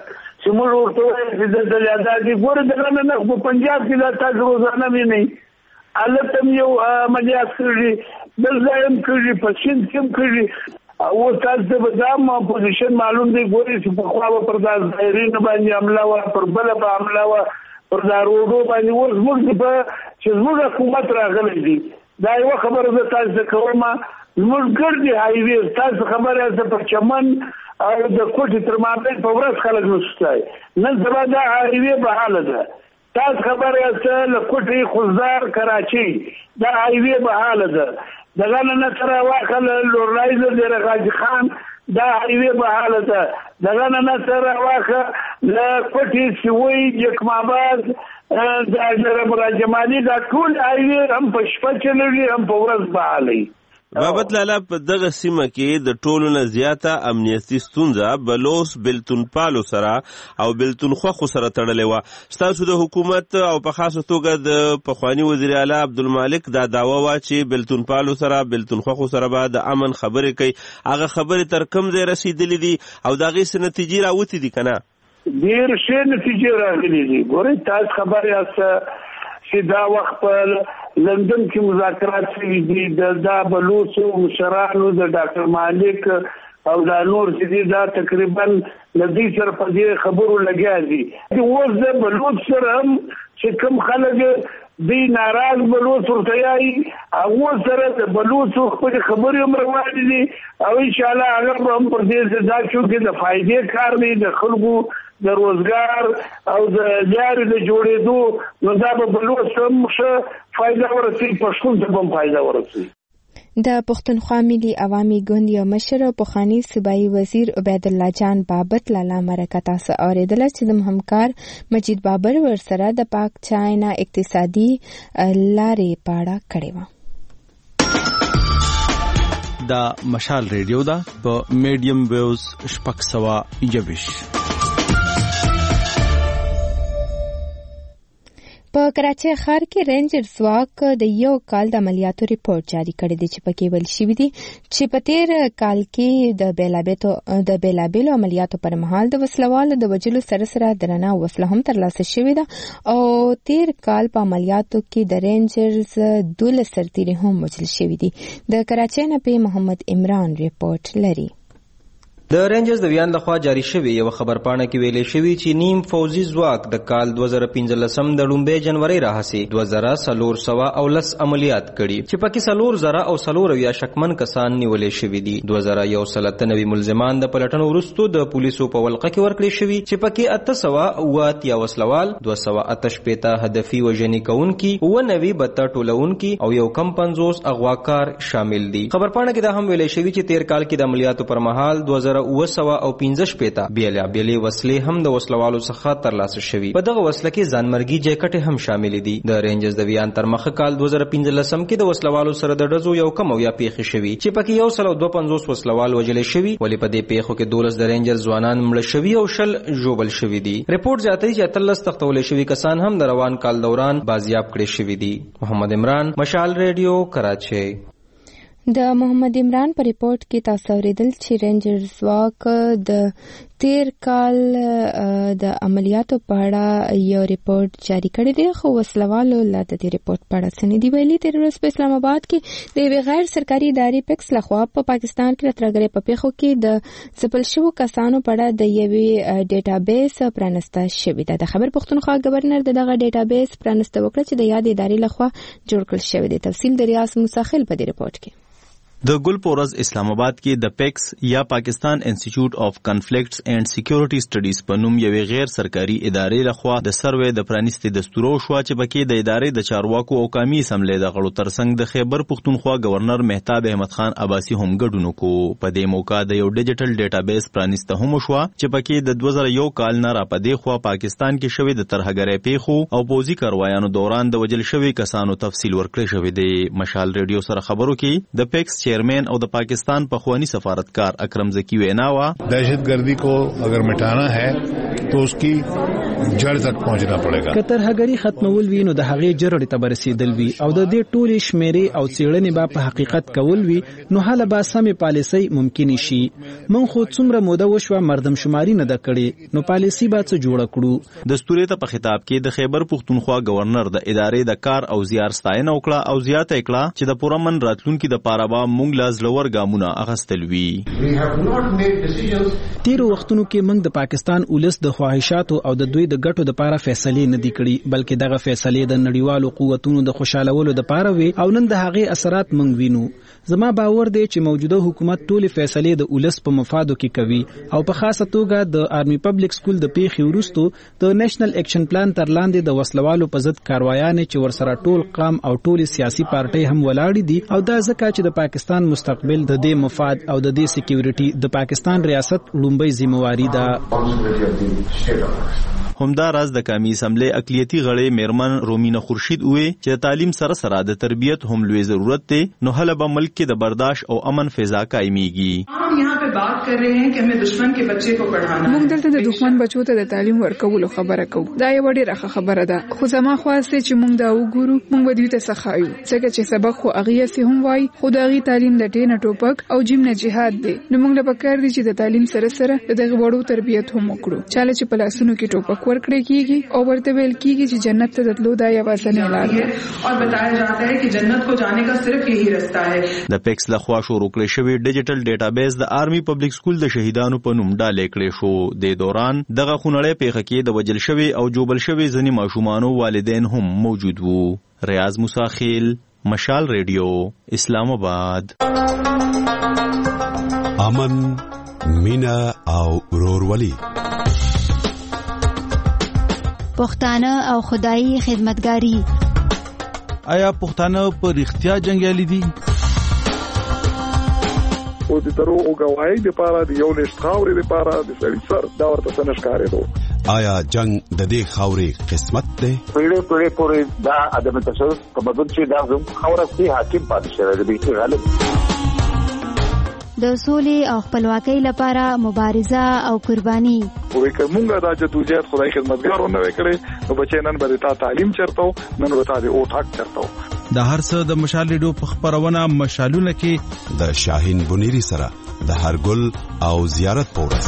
چې موږ ورته وایو چې د دلیاداتي ګوره دغه نه په پنجاب کې دا تاسو روزانه وینئ هلته هم یو عملیات کړي بل ځای هم کړي په سیند کې هم کړي او تاسو ته به دا پوزیشن معلوم دی ګورئ چې پخوا به پر دا ظاهرین باندې حمله وه پر بله به حمله وه پر دا روډو باندې اوس زموږ په چې زموږ حکومت راغلی دی دا یوه خبره زه تاسو ته کوم زموږ ګردې هایوې تاسو خبره یاست په چمن او د کوټې تر مابین په ورځ خلک نشو تلای نن سبا دا هایوې بحاله ده تاسو خبره یاست له کوټې خوزدار کراچۍ دا هایوې بحاله ده دغه نه سره واخله لورلایزر د رغاجي خان دا هایوې بحاله ده دغه نه سره واخه له کوټې سوی جکماباد د جرم راجمالي دا ټول هایوې هم په شپه چلوي هم په ورځ بحالي بابت لالا په دغه سیمه کې د ټولو نه زیاته امنیتي ستونزه بلوس بلتون پالو سره او بلتون خوخو سره تړلې وه ستاسو د حکومت او په خاصه توګه د پخواني وزیر اعلی عبدالمالک دا دعوه وه چې بلتون پالو سره بلتون خوخو سره به د امن خبرې کوي هغه خبرې تر کوم ځای رسېدلې دي او د هغې څه نتیجې راوتې دي که نه ډېر ښې نتیجې راغلي دي ګورئ تاسو خبر یاست چې دا وخت په لندن کې مذاکرات شوي دي د دا بلوڅو مشرانو د ډاکټر مالک او دا نور چې دي دا تقریبا له دې سره په دې خبرو لګیا دي اوس د بلوڅ سره هم چې کوم خلک دی ناراض بلوڅ ورته یایي هغو سره د بلوڅو خپلې خبرې هم روانې دي او انشاءالله هغه به هم پر دې دا چونکې د فایدې کار دی د خلکو د روزګار او د لارې د جوړېدو نو دا به بلوڅ هم ښه فایده ورسوي پښتون ته به هم فایده ورسوي د پښتونخوا ملي عوامي ګوند یو مشر او پخواني صوبایي وزیر عبید الله جان بابت لاله مرکه تاسو اورېدله چې د همکار مجید بابر ورسره د پاک چاینا اقتصادي لارې په اړه کړې وه دا مشال ریډیو ده په میډیم ویوز شپږ سوه یوویش په کراچۍ ښار کې رینجر ځواک د یو کال د عملیاتو ریپورت جاری کړی دی چې پکې ویل شوي دي چې په تیر کال کې د بیلابیلو د بیلابیلو عملیاتو پر مهال د وسلوالو د وژلو سره سره درنه وسله هم ترلاسه شوې ده او تیر کال په عملیاتو کې د رینجرز دولس سرتیري هم وژل شوي دي د کراچۍ نه په محمد عمران ریپورت لري د رینجرز د ویان لخوا جاری شوی یو خبرپاڼه کې ویلې شوی چې نیم فوزي ځواک د کال دوه زره پنځلسم د لومبۍ جنوري راهسي دوه زره څلور سوه او لس عملیات کړي چې پکې څلور زره او څلور اویا شکمن کسان نیولې شوي دي دوه زره یو سل اته نوي ملزمان د پلټنو وروستو د پولیسو په ولقه کې ورکړل شوي چې پکې اته سوه اوه اتیا وسلوال دوه سوه اته شپېته هدفي وژنې کوونکي اوه نوي بته ټولونکي او یو کم پنځوس اغواکار شامل دي خبرپاڼه کې دا هم ویلې شوي چې تیر کال کې د عملیاتو پر مهال دوه زره اوه سوه او پنځه شپېته بیلا بیلې وسلې هم د وسلوالو څخه ترلاسه شوي په دغه وسله کې ځانمرګي جیکټې هم شامل دي د رینجرز د ویان تر مخه کال دوه زره پنځلسم کې د وسلوالو سره د ډزو یو کم اویا پیښې شوي چې پکې یو سل او دوه پنځوس وسلوال وژل شوي ولې په دې پیښو کې دولس د رینجرز ځوانان مړه شوي او شل ژوبل شوي دي ریپورت زیاتوي چې اتلس تختول شوي کسان هم د روان کال دوران بازیاب کړي شوي دي محمد عمران مشال ریډیو کراچۍ د محمد عمران په ریپورت کې تاسو اوریدل چې رینجر ځواک د تیر کال د عملیاتو په اړه یو ریپورت جاری کړی دی خو وسلوالو لا د دې ریپورت په اړه څه نه دی ویلي تیر ورځ په اسلام آباد کې د یوې غیر سرکاري ادارې پیکس لخوا په پاکستان کې د ترهګرۍ په پیښو کې د ځپل شوو کسانو په اړه د یوې ډیټابیس پرانسته شوې ده د خبر پښتونخوا گورنر دغه ډیټابیس پرانسته وکړه چې د یاد ادارې لخوا جوړ کړل شوی دی تفصیل د ریاض مساخل په دې ریپورت کې د ګل پورز اسلام آباد کې د پیکس یا پاکستان انسټیټیوټ اف کنفلیکټس اینڈ سکیورټي سټډیز په نوم یوې غیر سرکاري ادارې لخوا د سروې د پرانیستي دستورو شو چې پکې د ادارې د چارواکو او قومي اسمبلی د غړو ترڅنګ د خیبر پښتونخوا گورنر مهتاب احمد خان عباسي هم ګډون کو په دې موقع د یو ډیجیټل ډیټابیس پرانیسته هم شو چې پکې د دوه زره یو کال نه را پدې خو پاکستان کې شوې د ترهګرۍ پیښو او پوزي کاروایانو دوران د وجل شوی کسانو تفصیل ورکړی شوی دی مشال ریډیو سره خبرو کې د پیکس چیئرمین اور پاکستان پخوانی سفارتکار اکرم زکی ویناوا دہشت گردی کو اگر مٹانا ہے تو اس کی जड़ तक पहुंचना पड़ेगा। که ترهګري ختمول وي نو د هغې جرړې ته برسېدل وي او د دې ټولې شمیرې او څېړنې به په حقیقت کول وي نو هله به سمې پالیسۍ ممکن شي. من خو څومره موده وشوه مردم شماري نه ده کړې نو پالیسي به څه جوړه کړو. دستوري ته په خطاب کې د خیبر پښتونخوا گورنر د ادارې د کار او زیار ستاینه وکړه او زیاته کړه چې د پورامن راتلونکي د پاره به موږ لا زلور ګامونه اخیستل وي. تیرو وختونو کې موږ د پاکستان ولس د خواهشاتو او د دوی د ګټو د پاره فیصلې نه دي کړې بلکې دغه فیصلې د نړیوالو قوتونو د خوشالولو د پاره وي او نن د هغې اثرات موږ وینو. زما باور دی چې موجوده حکومت ټولې فیصلې د ولس په مفادو کې کوي او په خاصه توګه د آرمي پبلک سکول د پیښې وروسته د نېشنل اکشن پلان تر لاندې د وسلوالو په ضد کاروایانې چې ورسره ټول قام او ټول سیاسي پارټۍ هم ولاړې دي او دا ځکه چې د پاکستان مستقبل د دې مفاد او د دې سکیورټي د پاکستان ریاست لومبۍ ذمہواری ده. همدا راز د قومي اسمبلی اقلیتی غړی میرمن رومینا خورشید وې چې تعلیم سره سره د تربیت هم لوی ضرورت دی نو هله به ملک کې د برداشت او امن فضا قائمیږي. हम यहाँ पे बात कर रहे हैं कि हमें दुश्मन के बच्चे को पढ़ाना है. موږ دلته د دښمن بچو ته د تعلیم ورکولو خبره کوو. دا یو ډېره ښه خبره ده خو زما خواسته چې موږ دا وګورو موږ به دوی ته څه ښایو ځکه چې سبق خو هغې هسې هم وایي خو د هغې تعلیم د ټېنه ټوپک او جیم نه جهاد دی نو موږ له پکار دي چې د تعلیم سره سره د دغې وړو تربیت هم وکړو. چاله چې په لاسونو کې ټوپک ورکړی کېږي او ورته ویل کېږي چې جنت ته د تلو دا یوازینی لار ده और बताया जाता है कि जन्नत को जाने का सिर्फ यही रास्ता है. د پیکس لخوا شروع کړی شوی ډیجیټل ډیټابیس د آرمي پبلک سکول د شهیدانو په نوم ډالې کړی شو. د دوران دغه خونړۍ پیښه کې د وجل شوی او جوبل شوی ځینې ماشومانو والدین هم موجود وو. ریاض موسی خیل، مشال ریډیو، اسلام آباد. امن، مینا او ورورولي، پښتانه او خدایي خدمتګاری. آیا پښتانه په رښتیا جنگیالي دي؟ او د درو او گواهی د پاره د یو لښت خاورې د پاره د سړي سر دا ورته څنګه ښکارېدو. آیا جنگ د دې خاورې قسمت دی؟ پیړې پیړې پورې دا ادم تاسو تمدن چې دا زموږ خاوره کې حاکم پاتې شوی دی چې غالب د سولې او خپلواکۍ لپاره مبارزه او قرباني. وې کومه دا چې توجه خدای خدمتګارونه وکړي نو بچی نن به تا تعلیم چرته نن به تا د او ټاک چرته. د هر څه د مشال ریډیو په خبرونه مشالونه کې د شاهین بنيري سره د هرګل او زیارت پورس.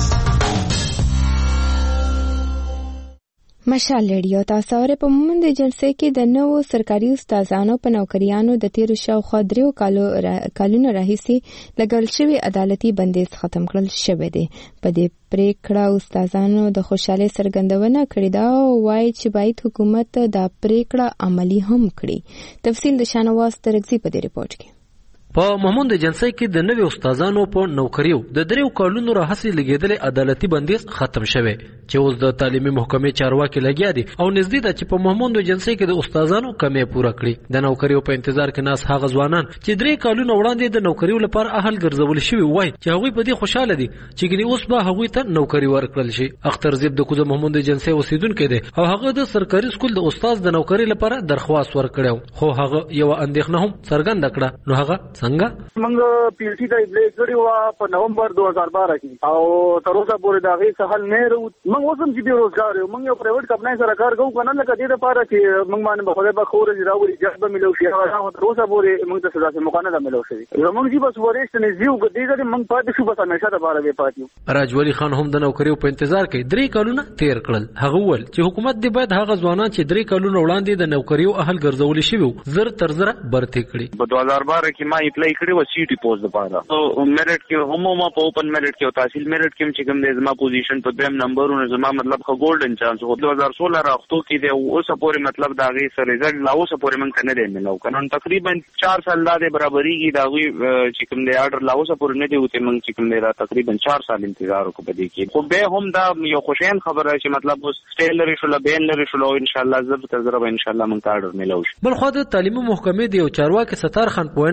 مشال ریډیو تاسو اورئ. په مومند جلسې کې د نوو سرکاري استادانو په نوکریانو د تیرو شاوخوا دریو کالو را... کالونو راهیسې لګول شوی عدالتي بندیز ختم کړل شوی دی. په دې پریکړه استادانو د خوشاله سرګندونه کړې ده او وايي چې باید حکومت دا پریکړه عملی هم کړي. تفصیل د شانواز ترغزي په دې ریپورت کې. په محمود جنسي کې د نوي استادانو په نوکریو د دریو کالونو راهیسې لګیدل عدالتي بندیز ختم شوی چې اوس د تعلیمي محکمې چارواکي لګیا دي او نږدې ده چې په محمود جنسي کې د استادانو کمې پوره کړي. د نوکریو په انتظار کې ناس هغه ځوانان چې درې کالونو وړاندې د نوکریو لپاره اهل ګرځول شوي وای چې هغوی په دې خوشاله دي چې ګنې اوس به هغوی ته نوکری ورکړل شي. اختر زیب د کوزه محمود جنسي اوسیدونکی دی او هغه د سرکاري سکول د استاد د نوکری لپاره درخواست ورکړو خو هغه یو اندېښنه هم څرګنده کړه. نو هغه څنګه موږ پیلټي ته اپلای کړی و په نومبر دو هزار بارہ کې او تر اوسه پورې دا غي څه حل نه وروت. موږ اوس هم چې بیروزګار یو موږ یو پرایویټ کمپنۍ سره کار کوو کنه لکه دې لپاره چې موږ باندې په خدای په خور دي راوړي جذب ملو شي هغه تر اوسه پورې موږ ته سزا سم مقانه ده ملو شي. زموږ چې بس ورېست نه زیو کې دې موږ پاتې شو بس همیشه د بارا به پاتې. راجولی خان هم د نوکریو په انتظار کې درې کالونه تیر کړل. هغه ول چې حکومت دې باید هغه ځوانان چې درې کالونه وړاندې د نوکریو اهل ګرځول شي زر تر زر برته کړي. په دو هزار بارہ کې ما اپلای کړی و سی ټي پوسټ لپاره او میرټ کې هم ما په اوپن میرټ کې او تحصیل میرټ کې چې کوم دې زما پوزیشن په دویم نمبرونه زما مطلب خو ګولډن چانس هو. دو هزار سولہ راختو کې دی اوس پورې مطلب دا غي سره رزلټ لا اوس پورې من کنه دی ملو کنه تقریبا چار سال دا برابرۍ کې دا غي چې کوم دی آرډر لا اوس پورې نه دی وته من چې کوم دی دا تقریبا چار سال انتظار وکړو په دې کې. خو به هم دا یو خوشین خبره چې مطلب اوس سټیلر شو لبین لري شو ان شاء الله زب تر زره ان شاء الله من آرډر ملو شي. بل خو د تعلیمي محکمې دی او چارواکي ستار خان پوینا چې د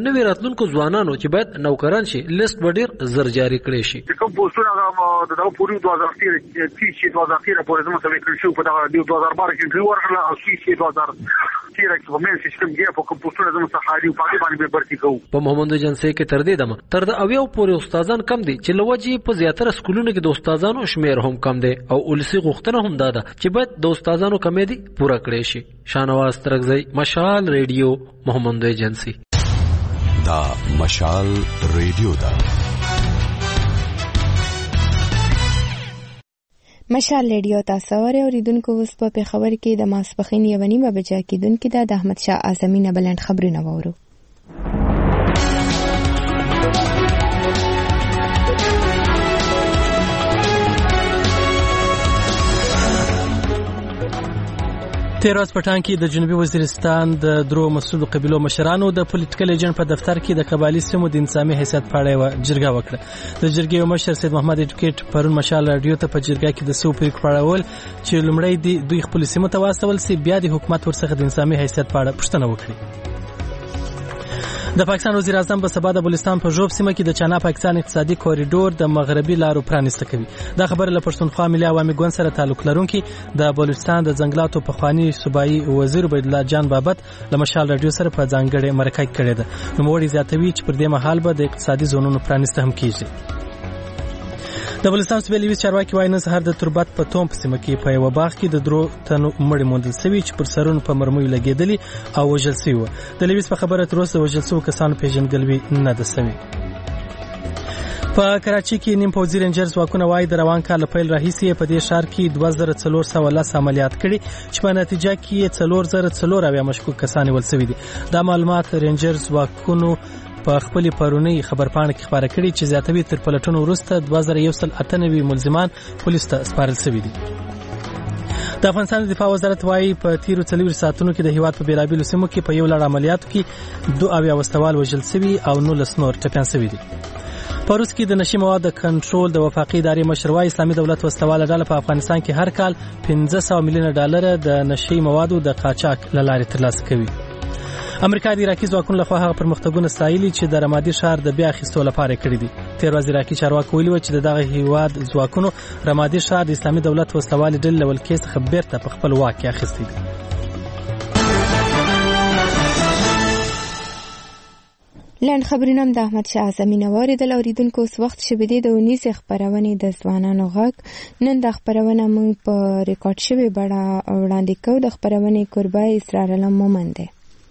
نوي راتلونکو ځوانانو چې باید نوکران شي لیست به ډیر زر جاری کړي شي. کوم پوسټونه هغه د پوری دوه هزار تیر دوه هزار تیر پورې زموږ سره کړی شو په دغه دوه هزار بارہ کې دوه ورغله او سی دوه هزار تیر کې په مېن سیستم کې په کوم پوسټونه زموږ سره خالي او پاکي باندې به برتي کوو. په محمد جنسي کې تر دې دمه تر د اویو پورې استادان کم دي چې لوجي په زیاتره سکولونو کې د استادانو شمیر هم کم دی او ولسی غوښتنه هم ده چې باید د استادانو کمې دي پوره کړي شي. شانواز ترغزی، مشال ریډیو، محمد جنسي. دا مشال ریډیو دا مشال ریډیو تاسو اوریدونکو اوس په خبر کې د ماسپخین یو نیمه بجا کېدونکې ده د احمد شاه اعظمي نه بلند خبرونه وورو. تیر ورځ په ټان کې د جنوبي وزیرستان د درو مسؤلو قبیلو مشرانو د پولیټیکل ایجنټ په دفتر کې د قبایلي سیمو د انساني حیثیت په اړه یوه جرګه وکړه. د جرګې مشر سید محمد اډوکیټ پرون مشال راډیو ته په جرګه کې د سو پریکړه پړاول چې لومړی دوی خپل سیمو ته واستول سي، بیا د حکومت ورڅخه د انساني حیثیت په اړه پوښتنه وکړي. د پاکستان وزیر اعظم په سبا د بلوچستان په ژوب سیمه کې د چانا پاکستان اقتصادي کوریډور د مغربي لارو پرانیسته کوي. دا خبره له پښتونخوا ملي عوامي ګوند سره تعلق لرونکي د بلوچستان د ځنګلاتو پخوانی صوبایي وزیر عبید الله جان بابت له مشال راډیو سره په ځانګړې مرکه کې کړې ده. نوموړي زیاتوي چې پر دې مهال به د اقتصادي زونونو پرانیسته هم کیږي. د بلوچستان صوبې لوی چارواکي وايي نن سهار د تربت په توم په سیمه کې په یو باغ کې د درو تنو مړي موندل شوي چې پر سرونو په مرمیو لګېدلي او وژل شوي وو. د لویس په خبره تر اوسه وژل شوو کسانو پیژندګلوي نه ده شوې. په کراچي کې نیم پوځي رینجرز ځواکونه وايي د روان کال پیل راهیسې په دې ښار کې دوه زره څلور سوه لس عملیات کړي چې په نتیجه کې څلور زره څلور اویا مشکوک کسان نیول شوي دي. دا معلومات رینجرز ځواکونو په خپل پرونی خبرپاڼه کې خبره کړې چې زیاتوي تر پلټنو وروسته دوه زره یو سل اته نوي ملزمان پولیس ته سپارل شوي دي. د افغانستان دفاع وزارت وايي په تیرو څلور ساعتونو کې د هیواد په بیلابیلو سیمو کې په یو لړ عملیاتو کې دوه اویا وسوال وژل شوي او نولس نور ټپیان شوي دي. په روس کې د نشي موادو کنټرول د وفاقي ادارې مشر وايي اسلامي دولت وسلواله ډله په افغانستان کې هر کال پنځه سوه میلیونه ډالر د نشي موادو د قاچاق له لارې ترلاسه کوي. امریکا د عراقي ځواکونو لخوا هغه پرمختګونه ستایلي چې د رمادي ښار د بیا اخیستو لپاره کړي دي. تیر ورځ عراقي چارواکو ویلي وو چې د دغه هیواد ځواکونو رمادي ښار د اسلامي دولت وسلوالې ډلې له ولکې څخه بیرته په خپل واک کې اخیستی دی. لاند خبرونه د احمد شاه اعظمي نه واردل. اوریدونکو اوس وخت شوی دی د اونیسې خپرونې د ځوانانو غږ. نن د خپرونه موږ په ریکارډ شوې بڼه وړاندې کوو. د خپرونې کوربه اسرار علم مومن دی.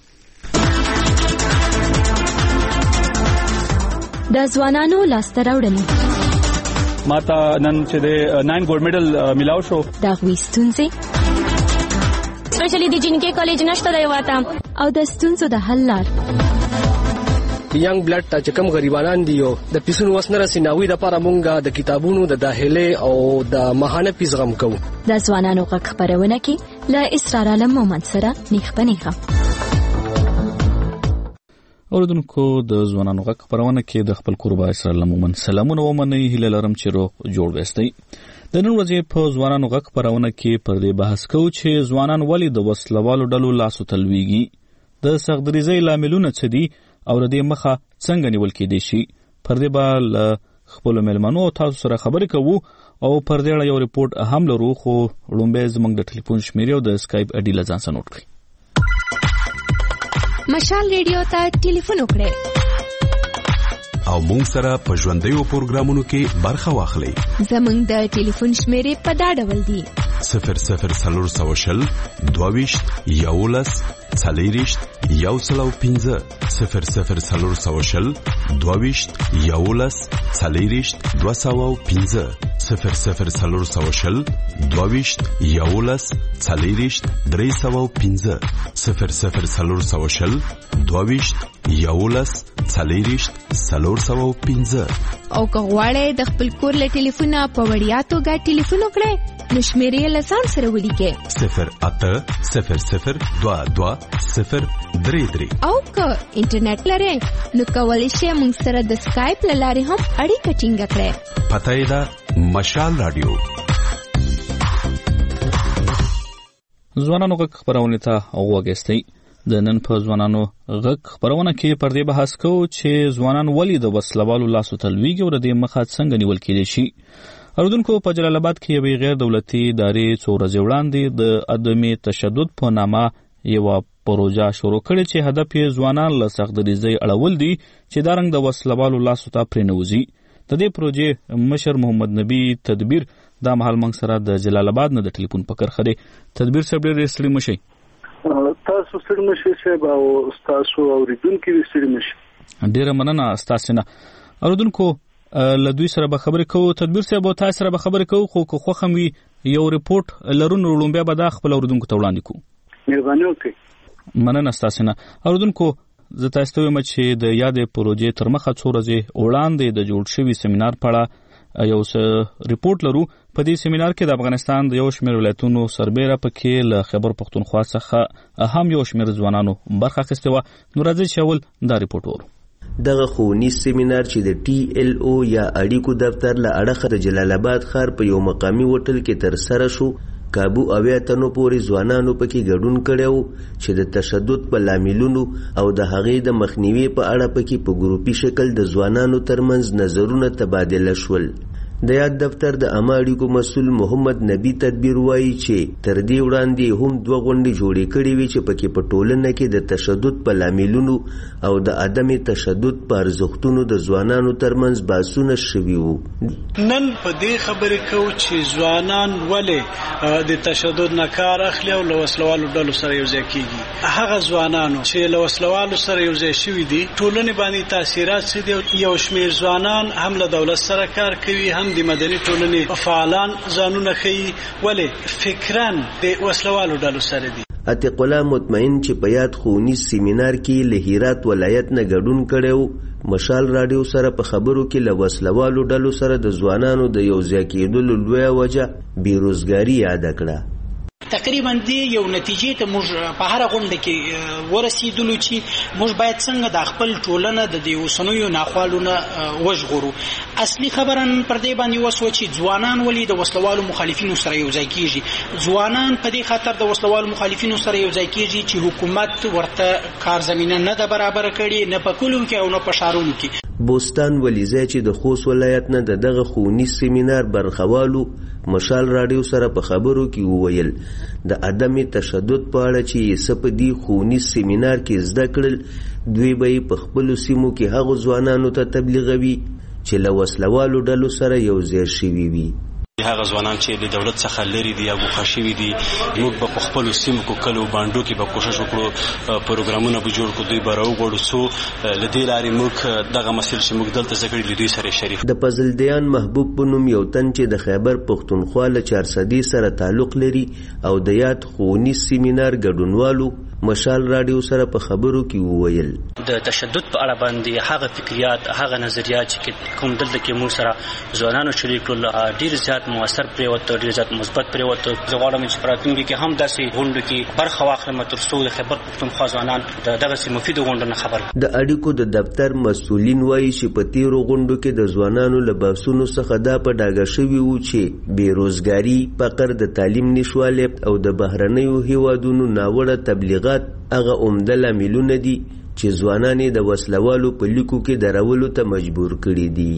د ځوانانو لاسته راوړنې ماته نن چې د ناین ګولډ میډل ملاو شو. د هغوی ستونزې سپیشلی د جنکې کالج نشته دی واته او د ستونزو د حل لار. ینګ بلډ ته چې کوم غریبانان دي او د پیسونو وس نه رسي ناوي د لپاره مونږه د کتابونو د داخله او د ماهانه پیس غم کوو. د ځوانانو غږ خپرونه کې له اسرار علم مومن سره نیخ پنیخه. اوریدونکو د ځوانانو غږ خپرونه کې د خپل قربا اسرار علم مومن سلامونه ومنئ. هیله لرم چې روغ جوړ وستئ. د نن ورځې په ځوانانو غږ خپرونه کې پر دې بحث کوو چې ځوانان ولې د وسلوالو ډلو لاسو ته لویږي، د سختدریزۍ لاملونه څه دي او د دې مخه څنګه نیول کېدای شي. پر دې به له خپلو مېلمنو او تاسو سره خبرې کوو او پر دې اړه یو ریپورټ هم لرو، خو لومړی زموږ د ټلیفون شمیرې او د سکایپ اډي له ځان سره نوټ کړئ. مشال ریډیو ته ټلیفون وکړئ او مونږ سره په ژوندیو پروګرامونو کې برخه واخلئ. زموږ د ټلیفون شمیرې په دا ډول دي: صفر صفر څلور سوه شل دوه ویشت یولس څلېرویشت یو سل او پنځه صفر صفر څلور سوه شل دوه ویشت یولس څلېرویشت دوه سوه او پنځه صفر صفر څلور سوه شل دوه ویشت یولس څلېرویشت درې سوه او پنځه صفر صفر څلور سوه شل دوه ویشت یولس څلېرویشت څلور سوه او پنځه. او که غواړئ د خپل کور له ټلیفونه په وړیا توګه ټلیفون وکړئ نو شمیرې یې له ځان سره ولیکئ: صفر اته صفر صفر دوه دوه صفر درې درې. او که انټرنیټ لرئ نو کولی شئ موږ سره د سکایپ له لارې هم اړیکه ټینګه کړئ. پته یې ده مشال راډیو. ځوانانو غږ خپرونې ته غوږ ایستی. د نن په ځوانانو غږ خبرونه کې پر دې بحث کوو چې ځوانان ولې د وسلوالو لاسو ته لویږي او د دې مخه څنګه نیول کېدای شي. اردوونکو په جلال آباد کې یوې غیر دولتي ادارې څو ورځې وړاندې د عدم تشدد په نامه یوه پروژه شروع کړې چې هدف یې ځوانان له سختدریزۍ اړول دي چې دا رنګ د وسلوالو لاسو ته پرېنوځي. د دې پروژې مشر محمد نبی تدبیر دا مهال موږ سره د جلال آباد نه د ټلیفون په کرښه دی. تدبیر صاحب ډېر ستړي مشئ. تاسو ستړي مشئ صاحب او تاسو اورېدونکي ستړي مشئ. ډېره مننه ستاسو نه. اورېدونکو له دوی سره به خبرې کوو. تدبیر صاحب تاسو سره به خبرې کوو خو که خوښ هم وي یو ریپورټ لرونو لومبیا به دا خپل اورېدونکو ته وړاندې کوو. مهرباني وکړئ. مننه ستاسو نه. اورېدونکو زه تاسو ته وایم چې د یادې پروژې تر مخه څو ورځې وړاندې د جوړ شوي سیمینار په اړه یو څه ریپورټ لرو. په دې سیمینار کې د افغانستان د یو شمېر ولایتونو سربیره پکې له خیبر پښتونخوا څخه هم یو شمېر ځوانانو برخه اخیستې وه. نو راځئ چې اول دا ریپورټ ورو. دغه ښوونیز سیمینار چې د ټي ایل او یا اړیکو دفتر له اړخه د جلال آباد ښار په یو مقامي هوټل کې ترسره شو، کابو اویا تنو پورې ځوانانو پکې ګډون کړی و چې د تشدد په لاملونو او د هغې د مخنیوي په اړه پکې په ګروپي شکل د ځوانانو ترمنځ نظرونه تبادله شول. د یاد دفتر د عامه اړیکو مسؤل محمد نبی تدبیر وایي چې تر دې وړاندې هم دوه غونډې جوړې کړې وې چې پکې په ټولنه کې د تشدد په لاملونو او د عدم تشدد په ارزښتونو د ځوانانو ترمنځ بحثونه شوي وو. نن په دې خبرې کوو چې ځوانان ولې د تشدد نه کار اخلي او له وسلوالو ډلو سره یو ځای کېږي. هغه ځوانانو چې له وسلوالو سره یو ځای شوي دي ټولنې باندې تاثیرات څه دي. یو شمېر ځوانان هم له دولت سره کار کوي، هم د مدني ټولنې فعالان ځانونه ښیي، ولې فکران د وسلوالو ډلو سره دي. عتیق الله مطمئن چې په یاد ښوونیز سیمینار کې له هرات ولایت نه ګډون کړی و، مشال راډیو سره په خبرو کې له وسلوالو ډلو سره د ځوانانو د یو ځای کېدلو لویه وجه بېروزګاري یاده کړه. تقریبا دی یو نتیجې ته موږ په هر غونډه کې ورسېدلو چې موږ باید څنګه د خپل ټولنه د دې اوسنیو ناخوالونه وژغورو. اصلي خبره پر دې باندې وسوه چې ځوانان ولې د وسلوالو مخالفینو سره یو ځای کېږي. ځوانان په دې خاطر د وسلوالو مخالفینو سره یو ځای کېږي چې حکومت ورته کار زمینه نه ده برابر کړې، نه په کلیو کې او نه په ښارونو کې. بوستان ولیزی چې د خوست ولایت نه د دغه ښوونیز سیمینار برخوالو مشال راډیو سره په خبرو کې وویل د عدم تشدد په اړه چې یې څه په دې ښوونیز سیمینار کې زده کړل دوی به یې په خپلو سیمو کې هغو ځوانانو ته تبلیغوي چې له وسلوالو ډلو سره یو ځای شوي وي. هغه ځوانان چې د دولت څخه لري دي یا ګوښه شوي دي، موږ به په خپلو سیمو کې کلو بانډو کې به کوشش وکړو، پروګرامونه به جوړ کړو، دوی به راوغواړو څو له دې لارې موږ دغه مسایل چې موږ دلته زده کړي له دوی سره شریک. د فضلدیان محبوب په نوم یو تن چې د خیبر پښتونخوا له چارسدي سره تعلق لري او د یاد ښوونیز سیمینار ګډونوالو مشال راډیو سره په خبرو کې وویل د تشدد په اړه باندې هغه فکریات هغه نظریات چې کوم دلته کې موږ سره ځوانانو شریک کړل ډیر زیات موثر پریوته، ډیر زیات مثبت پریوته. زه غواړم چې راتلونکي کې هم داسې غونډو کې برخه واخلم تر څو د خیبر پښتونخوا ځوانان د دغسې مفیدو غونډو نه خبر. د اړیکو د دفتر مسؤلین وایي چې په تیرو غونډو کې د ځوانانو له بحثونو څخه دا په ډاګه شوي وو چې بېروزګاري، فقر، د تعلیم نشوالی او د بهرنیو هیوادونو ناوړه تبلیغات هغه عمده لاملونه دي چې ځوانان یې د وسلوالو په لیکو کې درولو ته مجبور کړي دي.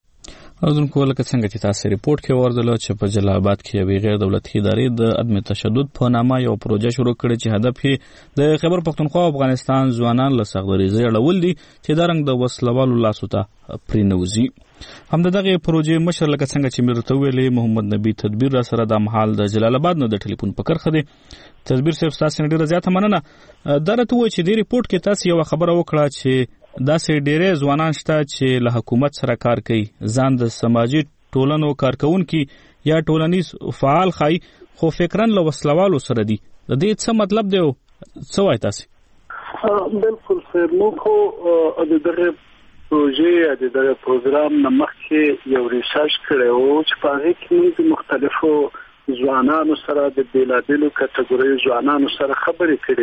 اردوونکو لکه څنګه چې تاسو ریپورت کې وردلو چې په جلال آباد کې یوې غیر دولتي ادارې د عدم تشدد په نامه یو پروژه شروع کړې چې هدف یې د خیبر پښتونخوا او افغانستان ځوانان له سختدریزۍ اړول دي چې دا رنګ د وسلوالو لاسو ته پرېنوځي. هم د دغه پروژې مشر لکه څنګه چې مې ورته ویلې محمد نبی تدبیر را سره د مهال د جلال آباد نه د ټلیفون په کرښه دی. تدبیر صاحب ستاسو نه ډېره زیاته مننه. دا راته وایي چې دې ریپورټ کې تاسو یوه خبره وکړه چې داسې ډېری ځوانان شته چې له حکومت سره کار کوي، ځان د سماجي ټولنو کارکوونکي یا ټولنیز فعال ښایي، خو فکرن له وسلوالو سره دي. د دې څه مطلب دی او څه وایي تاسو؟ بالکل صاحب، موږ خو د دغه پروژې د دغه پروګرام نه مخکې یو ریسرچ کړی و چې په هغې کې موږ د مختلفو ځوانانو سره د بېلابېلو کټګوریو ځوانانو سره خبرې کړې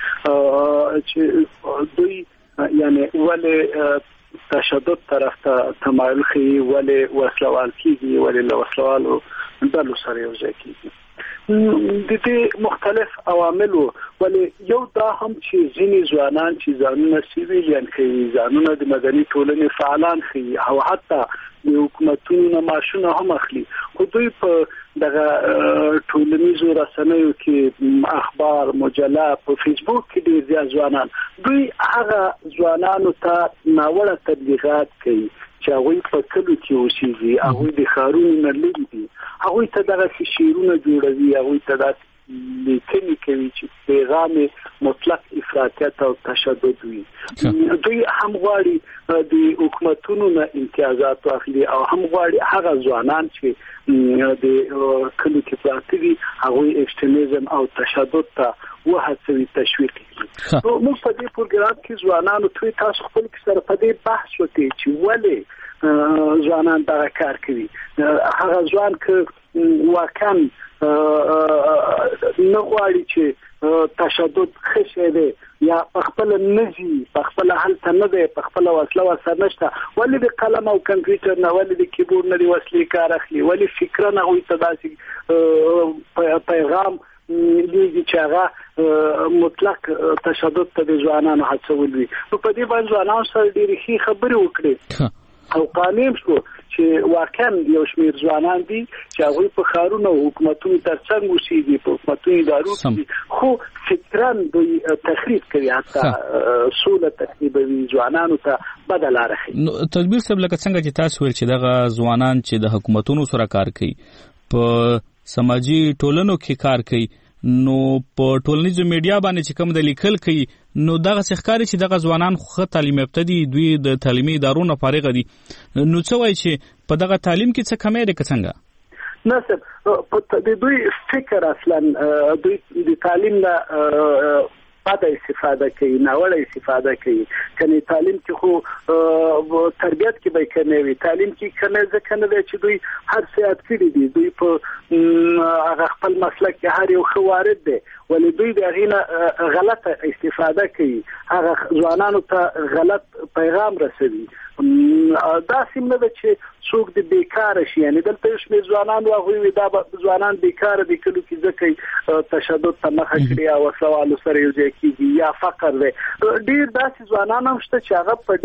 وې چې دوی یعنی ولې تشدد طرف ته تمایل ښیي، ولې وسلوال کېږي، ولې له وسلوالو ډلو سره یو ځای کېږي. د دې مختلف عوامل ولې یو دا هم چې ځینې ځوانان چې ځانونه سیویلیان کوي ځانونه د مدني ټولنې فعالان کوي او حتی د حکومتونو معاشونه هم اخلي خو دوی په دغه ټولنیزو رسنیو کې اخبار مجله په فیسبوک کې ډېر زیات ځوانان دوی هغه ځوانانو ته ناوړه تبلیغات کوي چې هغه په کلو کې اوسېږي هغه د خارونو نه لري دي هغه ته دغه شیرونه جوړوي هغه ته د لیکنې کوي چې پیغام مطلق افراطیت او تشدد وي دوی هم غواړي د حکومتونو نه امتیازات واخلي او هم غواړي هغه ځوانان چې د کلو کې پراته دي هغه ایکستریمیزم او تشدد ته وهڅوي تشویق کړي نو موږ په دې پروګرام کې ځوانانو ته تاسو خپل سره په دې بحث وکړي چې ولې ځوانان دا کار کوي هغه ځوان ک واقعا نه غواړي چې تشدد خشه دی یا خپل نزي خپل حل ته نه دی خپل وسله وسره نشته ولې د قلم او کمپیوټر نه ولې د کیبورډ نه دی وسلې کار اخلي ولې فکر نه وي تداسي پیغام لیږي چې هغه مطلق تشدد ته د ځوانانو هڅول وي نو په دې باندې ځوانانو سره ډېرې ښې خبرې وکړي او قانون شو چې واقعا یو شمېر ځوانان دي چې هغه په خارونو حکومتونو ترڅنګ اوسېږي په حکومتونو ادارو خو فکران دوی تخریب کوي حتی سوله تخریبوي ځوانانو ته بدل راخي نو تدبیر سب لکه څنګه چې تاسو ول چې دغه ځوانان چې د حکومتونو سره کار کوي په سماجی ټولنو کې کار کوي نو په ټولنیزو میډیا باندې چې کوم د لیکل کوي نو دغه ښکاری چې دغه ځوانان خو تعلیم یافته دي دوی د تعلیمي ادارو نه فارغ دي نو څه وایي چې په دغه تعلیم کې څه کمی ده څنګه نصب په د دوی فکر اصلا دوی د تعلیم نه پاده استفاده کوي ناوړه استفاده کوي کني تعلیم کې خو تربيت کې به کوي تعلیم کې کنه ځکه نه چې دوی هر څه یاد کړی دي دوی په هغه خپل مسلک کې هر یو خوارد دي ولې دوی د غینه غلطه استفاده کوي هغه ځوانانو ته غلط پیغام رسوي دا سیمه ده چې څوک د بیکار شي یعنی دلته شمه ځوانان واغوي دا ځوانان بیکار دي کلو کې ځکه تشدد ته مخه کړی او سوال سره یو ځای کیږي یا فقر دی ډیر داسې ځوانان هم شته چې هغه په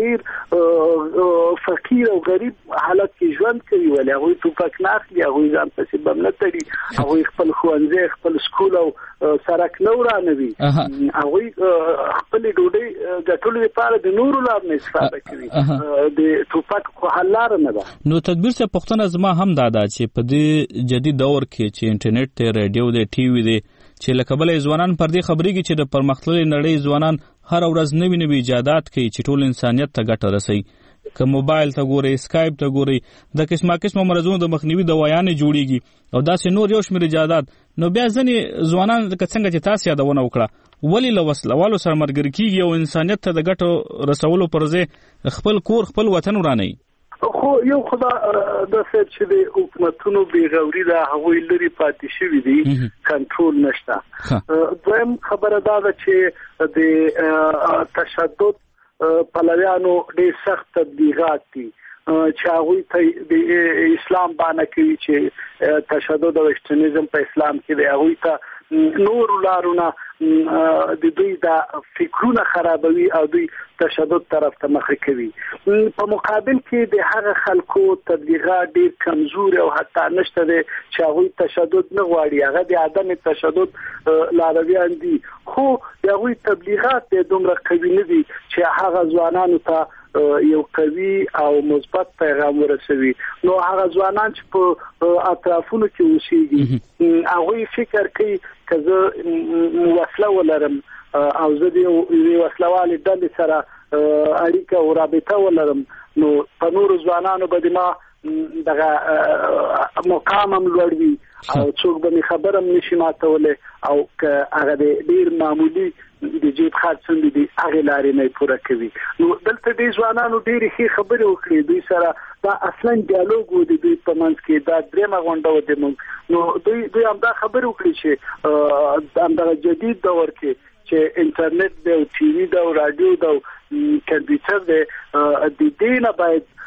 ډیر فقیر او غریب حالت کې ژوند کوي ولې هغه توپک نه اخلي هغه ځان په سبب نه تړي هغه خپل خوانځي خپل سکول او سرک نو رانوي هغه خپل ډوډۍ ګټلو لپاره د نورو لار نه استفاده کوي د توپک خو حل لار نه ده نو تدبیر څخه پښتنه زما هم دادا چې په دې جدید دور کې چې انټرنیټ ته رادیو دی ټي وي دی چې لکه بلې ځوانان پر دې خبرېږي چې د پرمختللې نړۍ ځوانان هر ورځ نوي نوي ایجادات کوي چې ټول انسانيت ته ګټه رسوي که موبایل ته ګوري اسکایپ ته ګوري د قسمه قسمه مرزونو د مخنیوي دوايانې جوړيږي او داسې نور یو شمېر ایجادات نو بیا ځنې ځوانان د څنګه چې تاسو یادونه وکړه ولی له وسلوالو سره مرګ کیږي او انسانيت ته د ګټو رسولو پر ځای خپل کور خپل وطن وراني خو یو خدا د څه چې د حکومتونو بیغوري دا هغوی لري پاتې شوی دي کنټرول نشته دویم خبره دا ده چې د تشدد پلویانو ډېر سخت تبلیغات دي چې هغوی ته د اسلام باندې کوي چې تشدد او ایکستریمیزم په اسلام کې دی هغوی ته نور لارونه د دوی د فکرونه خرابوي او دوی تشدد طرف ته مخه کوي په مقابل کې د هغه خلکو تبلیغات ډیر کمزور او حتی نشته چې هغه تشدد نه غواړي هغه د عدم تشدد لارویان دي خو هغه تبلیغات د دومره قوي نه دي چې هغه ځوانانو ته یو قوي او مثبت پیغام ورسوي نو هغه ځوانان چې په اطرافونو کې اوسېږي هغه فکر کوي کزه وسله ولرم او زه د یو وسلوالې ډلې سره اړیکه او رابطه ولرم نو په نورو ځوانانو به ما دغه مقام هم لوړ وي او څوک به مې خبره هم نشي ماتولی او که هغه د ډېر معمولي د جیب خرڅ دي هغه لارې نه پوره کوي نو دلته د ځوانانو ډېرې ښې خبرې وکړي دوی سره دا اصلا ډیالوګ و د دوی په منځ کې دا درېمه غونډه و د موږ نو دوی دوی همدا خبرې وکړي چې همدغه جدید دور کې چې انټرنیټ دی او ټي وي دی او رادیو دی او کمپیوټر دی د دې نه باید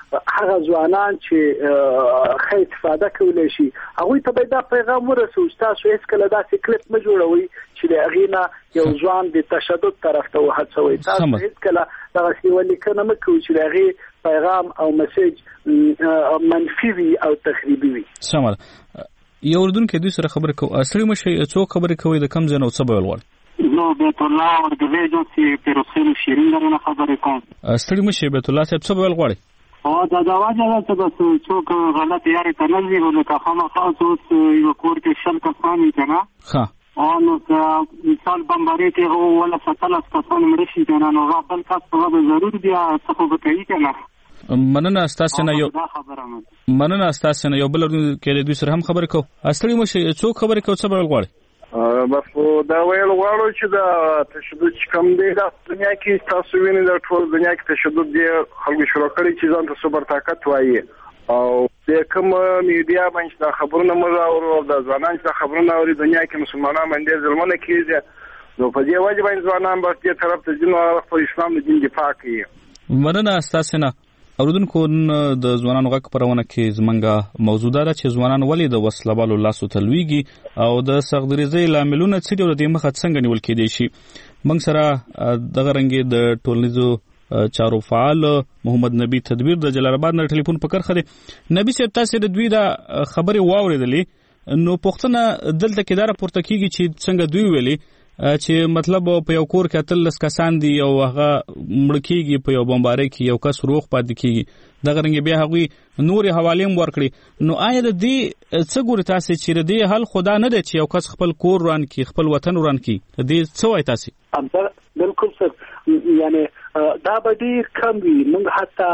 هغه ځوانان چې ښه استفاده کولی شي هغوی ته باید دا پیغام ورسوي چې تاسو هېڅکله داسې کلیپ مه جوړوئ چې د هغې نه یو ځوان د تشدد طرف ته وهڅوئ. تاسو هېڅکله دغسې یوه لیکنه مه کوئ چې د هغې پیغام او مسیج منفي وي او تخریبي وي. سمه ده. یو اردونکی دوی سره خبرې کوو. ستړي مه شئ، څوک خبرې کوئ، د کوم ځای نه او څه به ویل غواړئ؟ زه بیت الله اردویجو چې پیر حسین شیرین لري نه خبرې کوم. ستړي مه شئ بیت الله صاحب، څه به ویل غواړئ؟ او دا دا وجه ده چې بس څوک غلط یاري ته نه ځي، نو که خامخا اوس یو کور کې شل کسان وي که نه، ښه نو که مثال بمبارۍ کې هغه اوولس اتلس کسان مړه شي که نه، نو هغه بل کس هغه به ضرور بیا څه خو به کوي که نه. مننه ستاسو نه یو مننه ستاسو نه یو بل کې دوی سره هم خبرې کوو. ستړي مه شئ، څوک خبرې کوو، څه به ویل غواړئ؟ بس دا ویل غواړو چې دا تشدد چې کوم دی دا دنیا کې تاسو وینئ د ټول دنیا کې تشدد دی خلکو شروع کړي چې ځان ته سوبر طاقت وایي، او د کوم میډیا باندې دا خبرونه موږ اورو او د ځوانان چې خبرونه اوري دنیا کې مسلمانان باندې ظلمونه کیږي، نو په دې وجه باندې ځوانان به دې طرف ته ځي او خپل اسلام د دین دفاع کوي. مننه ستاسو نه. اوردونکو د ځوانانو غږ خپرونه کې زمونږ موضوع ده چې ځوانان ولې د وسلوالو لاسو ته لویږي او د سختدریزۍ لاملونه څه دي او د دې مخه څنګه نیول کېدای شي. موږ سره دغه رنګې د ټولنیزو چارو فعال محمد نبی تدبیر د جلال آباد نه ټلیفون په کرخه دی. نبی صاحب تاسو د دوی دا خبرې واورېدلې، نو پوښتنه دلته کې دا راپورته کېږي چې څنګه دوی ویلي چې مطلب په یو کور کې اتلس کسان دي او هغه مړه کېږي په یو بمبارۍ کې، یو کس روغ پاتې کېږي، دغه رنګې بیا هغوی نورې حوالې هم ورکړي. نو آیا د دې څه ګوري تاسې چې د دې حل خو دا نه دی چې یو کس خپل کور وران کړي، خپل وطن وران کړي، د دې څه وایي تاسې؟ بالکل سر، یعنی دا به ډېر کم وي. موږ حتی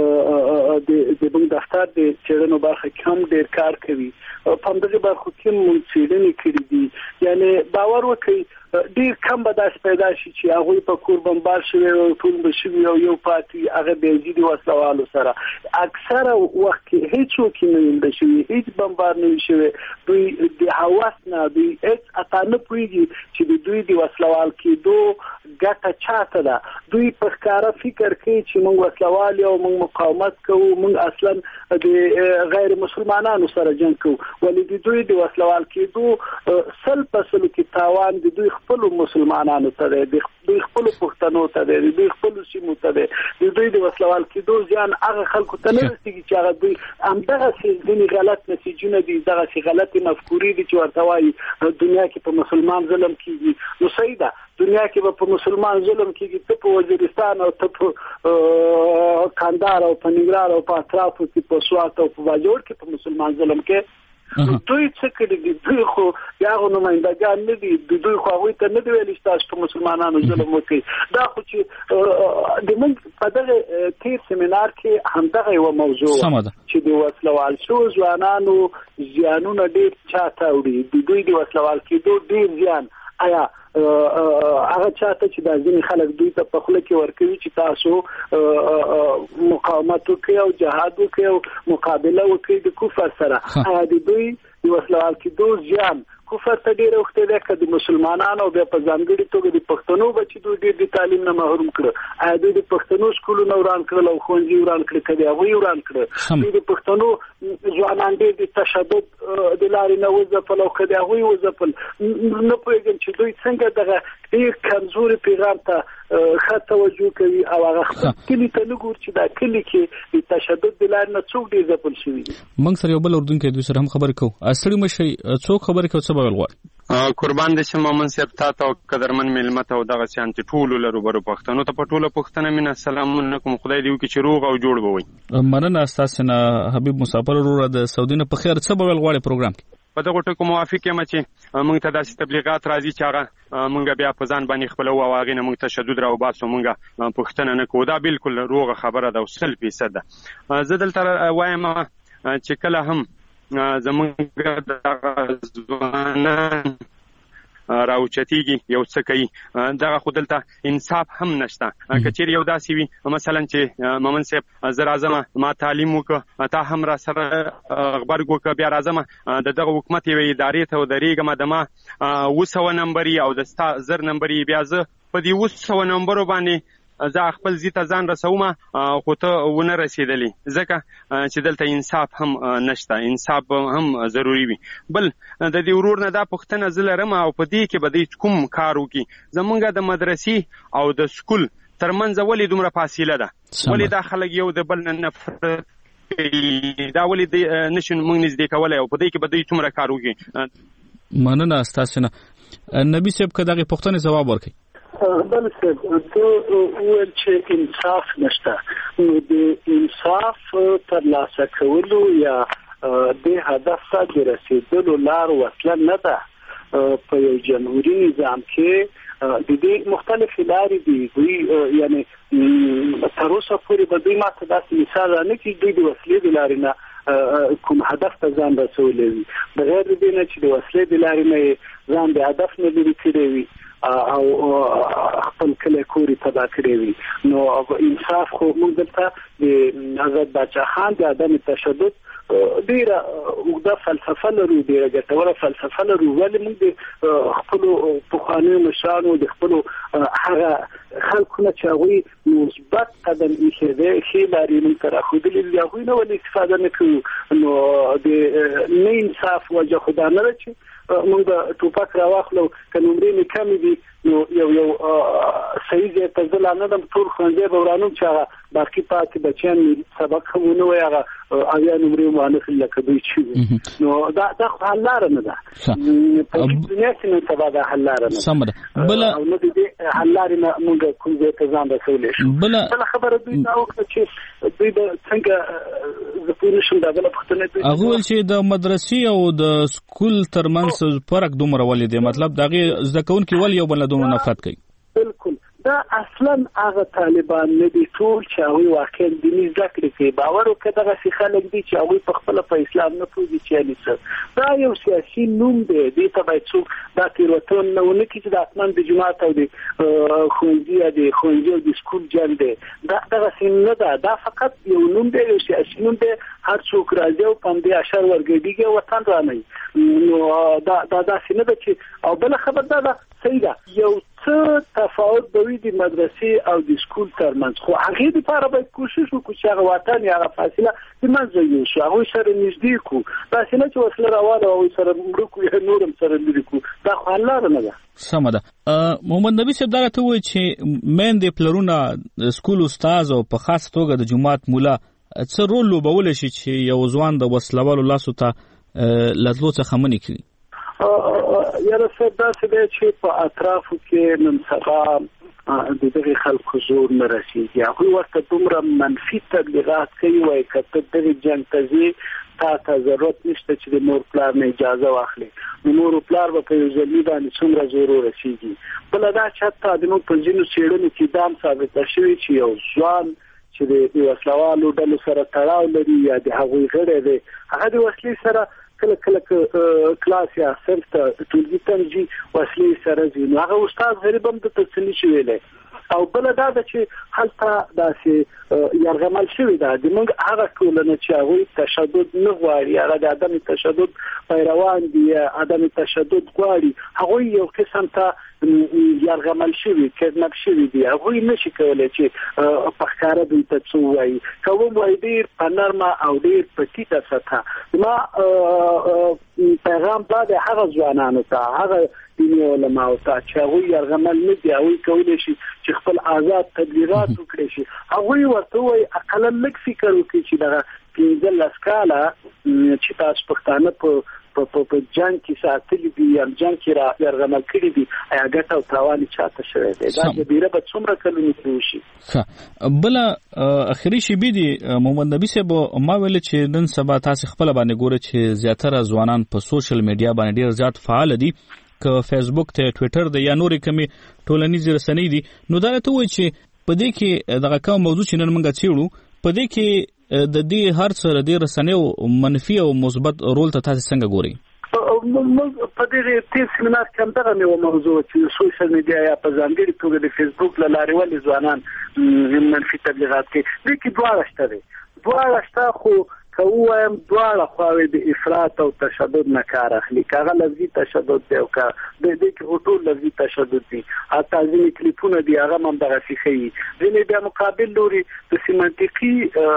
د موږ دفتر د څېړنو برخه کې هم ډېر کار کوي، په همدغې برخو کې موږ څېړنې کړي دي. یعنی باور وکړئ ډېر کم به داسې پیدا شي چې هغوی په کور بمبار شوي او ټول به شوي او یو پاتې هغه بېزي د وسلوالو سره. اکثره وخت کې هېڅوک یې نه ویلده شوي، هېڅ بمبار نه وي شوی. دوی د هوس نه دوی هېڅ اتا نه پوهېږي چې د دوی د وسلوال کېدو ګټه چاته ده. دوی په ښکاره فکر کوي چې موږ وسلوال یو، موږ مقاومت کوو، موږ اصلا د غیر مسلمانانو سره جنګ کوو، ولې د دوی د وسلوال کېدو سل په سلو کې تاوان د دوی خپل مسلمانانو ته دی، د دوی خپل پښتنو ته دی، د دوی خپل سیمو ته دی. د دوی د وسلوال کېدو زیان هغه خلکو ته نه رسېږي چې هغه دوی همدغسې ځینې غلط نتیجونه دي، دغسې غلطې مفکورې دي چې ورته وایي دنیا کې په مسلمان ظلم کېږي. نو صحیح ده، دنیا کې به په مسلمان ظلم کېږي، ته په وزیرستان او ته په کندهار او په ننګرهار او په اطرافو کې په سوات او په باجوړ کې په مسلمان ظلم کې دوی څه کړي دي؟ دوی خو د هغو نمایندګان نه دي، دوی خو هغوی ته نه دي ویلي چې تاسو په مسلمانانو ظلم وکړئ. دا خو چې د موږ په دغه تیر سیمینار کې همدغه یوه موضوع چې د وسلوال شوو ځوانانو زیانونه ډېر چاته وړي، د دوی د وسلوال کېدو ډېر زیان آیا هغه چاته چې دا ځینې خلک دوی ته په خوله کې ورکوي چې تاسو مقاومت وکړئ او جهاد وکړئ او مقابله وکړئ د کفر سره، آیا د دوی د وسلوال کېدو زیان کفر ته ډېر اوښتی دی که د مسلمانانو او بیا په ځانګړې توګه د پښتنو بچي دوی ډېر د تعلیم نه محروم کړه؟ آیا دوی د پښتنو سکولونه وران کړل او ښوونځي وران کړل که د هغوی وران کړه؟ دوی د پښتنو ځوانان ډېر د تشدد د لارې نه وځپل او که د هغوی وځپل؟ نه پوهېږم چې دوی څنګه دغه ډېر کمزوري پیغام ته ښه توجه کوي او هغه خپل کلي ته نه ګوري چې دا کلي کې د تشدد د لارې نه څوک ډېر ځپل شوي دي. موږ سره یو بل اردونکی دوی سره هم خبرې کوو. ستړي مه شئ، څوک خبرې کوي، څه به ویل غواړي؟ قربان دې شم مومن صاحب، تا ته او قدرمن مېلمه ته او دغسې انتي ټولو لروبرو پښتنو ته په ټوله پښتنه مینه سلامونه کوم. خدای دې وکړي چې روغ او جوړ به وي. مننه ستاسې نه حبیب مسافر وروره د سعودي نه. په خیر څه به ویل غواړې پروګرام کې؟ په دغو ټکو موافق یم چې موږ ته داسې تبلیغات راځي چې هغه موږ بیا په ځان باندې خپلوو او هغې نه موږ تشدد راوباسو، موږ پوښتنه نه کوو. دا بالکل روغه خبره ده او سل فیصد ده. زه دلته وایم چې کله هم زمونږ دغه ځوانان راوچتیږي یو څه کوي، دغه خو دلته انصاف هم نشته. که چیرې یو داسې وي مثلا چې مومن صاحب زه راځم ما تعلیم وکړه، تا هم را سره غبرګ وکړه، بیا راځم د دغه حکومت یوې ادارې ته ودرېږم، د ما اوه سوه نمبري او د ستا زر نمبري، بیا زه په دې اوه سوه نمبرو باندې زه خپل زی ته ځان رسوم خو ته ونه رسیدلې ځکه چې دلته انصاف هم نشته، انصاف هم ضروری وي. بل د دې ورور نه دا پوښتنه زه لرم او په دې کې به دې کوم کار وکړي. زمونږ د مدرسې او د سکول ترمنځ ولې دومره فاصله ده؟ ولې دا خلک یو د بل نه نفرت دا ولې نشي موږ نږدې کولی او په دې کې به دوی څومره کار وکړي؟ مننه ستاسو نه. نبی صاحب که دغې پوښتنې ځواب ورکړي. بل صاحب ته وویل چې انصاف نشته، نو د انصاف ترلاسه کولو یا د هدف ته د رسیدلو لار وسله نه ده. په یو جمهوري نظام کې د دې مختلفې لارې دي. دوی یعنی تر اوسه پورې به دوی ماته داسې مثال رانه کړي دوی د وسلې د لارې نه کوم هدف ته ځان رسولی وي، بغیر د دې نه چې د وسلې د لارې نه ځان د هدف نه لرې کړی وي او خپل کلی کور یې تباه کړی وي. نو انصاف خو موږ دلته د حضرت باچا خان د عدم تشدد ډیره اوږده فلسفه لرو، ډیره ګټوره فلسفه لرو، ولې موږ د خپلو پخوانیو مشرانو د خپلو هغه خلکونه چې هغوی مثبت قدم ایښی دی ښې لارې موږ ته راښودلې دي، هغوی نه ولې استفاده نه کوو؟ نو د نه انصاف وجه خو دا نه ده چې موږ به ټوپک راواخلو که نمرې مې کمې دي نو یو یو صحیح ځای ته زه لا نه دم ټول ښوونځی به ورانوم چې هغه باقي پاتې بچیان مې سبق هم ونه وایي هغه اویا نمرې وانخلي لکه دوی چې وي. نو دا دا خو حل لاره نه ده، په دنیا کې نن سبا دا حل لاره نه ده او نه د دې حل لارې نه موږ کوم ځای ته ځان رسولی شو. بله خبره دوی دا وکړه چې دوی به څنګه زه پوه نه شم دا بله پوښتنه دوی هغه ویل چې د مدرسې او د سکول ترمنځ فرق دومره ولې دی؟ مطلب د هغې زده کوونکي ولې یو بل نه دومره نفرت کوي؟ بالکل دا اصلا هغه طالبان نه دي ټول چې هغوی واقعا دیني زده کړې کوي. باور وکړه دغسې خلک دي چې هغوی په خپله په اسلام نه پوهېږي چې یعنې څه. دا یو سیاسي نوم دی، دې ته باید څوک دا تېروتنه ونه کړي چې د حتما د جومات او د ښوونځي یا د ښوونځي او د سکول جنګ دی. دا دغسې نه ده، دا فقط یو نوم دی، یو سیاسي نوم دی. هر څوک راځي او په همدې اشر ورګډېږي او وطن رانوي. نو دا دا داسې نه ده چې او بله خبر دا ده صحیح ده یو څه تفاوت به وي د مدرسې او د سکول ترمنځ، خو هغې دپاره باید کوشش وکړو چې هغه واټن یا هغه فاصله د منځه یوسو، هغوی سره نږدې کړو. داسې نه چې وسله راواله او هغوی سره مړه کړو یا نور هم سره لرې کړو، دا خو حل لاره نه ده. سمه ده. محمد نبي صاحب دا راته ووایي چې میندې پلرونه سکول استاز او په خاصه توګه د جومات مولا څه رول لوبولی شي چې یو ځوان د وسلوالو لاسو ته له تلو څخه منې کړي؟ یاره صاحب داسې دی چې په اطرافو کې نن سبا د دغې خلکو زور نه رسېږي. هغوی ورته دومره منفي تبلیغات کوي وایي که ته دغې جنګ ته ځې تا ته ضرورت نشته چې د مور پلار نه اجازه واخلي. نو مور و پلار به په یو ځلي باندې څومره زور ورسېږي. بله دا چې حتی د موږ په ځینو څېړنو کې دا هم ثابته شوي چې یو ځوان چې د وسلوالو ډلو سره تړاو لري یا د هغوی غړی دی هغه د وسلې سره کله کله کلاس یا صرف ته ټولګي ته ځي وسلې سره ځي، نو هغه استاد غریب هم درته څه نشي ویلی. او بله دا ده چې هلته داسې یرغمل شوي ده د موږ هغه ټولنه چې هغوی تشدد نه غواړي، هغه د عدم تشدد پیروان دي یا عدم تشدد غواړي، هغوی یو قسم ته یرغمل شوي کډنپ شوي دي. هغوی نشي کولی چې په ښکاره دوی ته څه ووایي، که ووایي ډېر په نرمه او ډېر په ټیټه سطحه. ما پیغام دا دی هغه ځوانانو ته، هغه دیني علماو ته چې هغوی یرغمل نه دي، هغوی کولی شي چې خپل آزاد تبلیغات وکړي شي. هغوی ورته ووایي اقلا لږ فکر وکړي چې دغه پنځلس کاله چې تاسو پښتانه په په په جنګ کې ساتلي دي یا جنګ کې یرغمل کړي دي، ایا ګټه او تاوان چاته شوی دی؟ دا جبیره به څومره کلونې پرې وشي. بله اخري شیبې دي محمد نبي صاحب، ما ویل چې نن سبا تاسې خپله باندې ګوره چې زیاتره ځوانان په سوشل میډیا باندې ډېر زیات فعال دي، که فیسبوک ته ټویټر دی یا نورې کومې ټولنیزې رسنۍ دي. نو دا راته ووایي چې په دې کې دغه کوم موضوع چې نن موږ څېړو په دې کې د دې هر څه د دې رسنیو منفي او مثبت رول ته تاسې څنګه ګورئ؟ په دې تیر سیمینار کې هم دغه یوه موضوع چې سوشل میډیا یا په ځانګړې توګه د فیسبوک له لارې ولې ځوانان منفي تبلیغات کوي. دې کې دواړه شته دی، دواړه شته، خو کوم دواړه خواوې د افراط او تشدد نه کار اخلي. کاغه لفظي تشدد دی او کا د دې کې ټول لفظي تشدد دی. حتی ځینې کلیپونه دی هغه هم دغه شي. ځینې بیا مقابل لوري د سیمانتیکي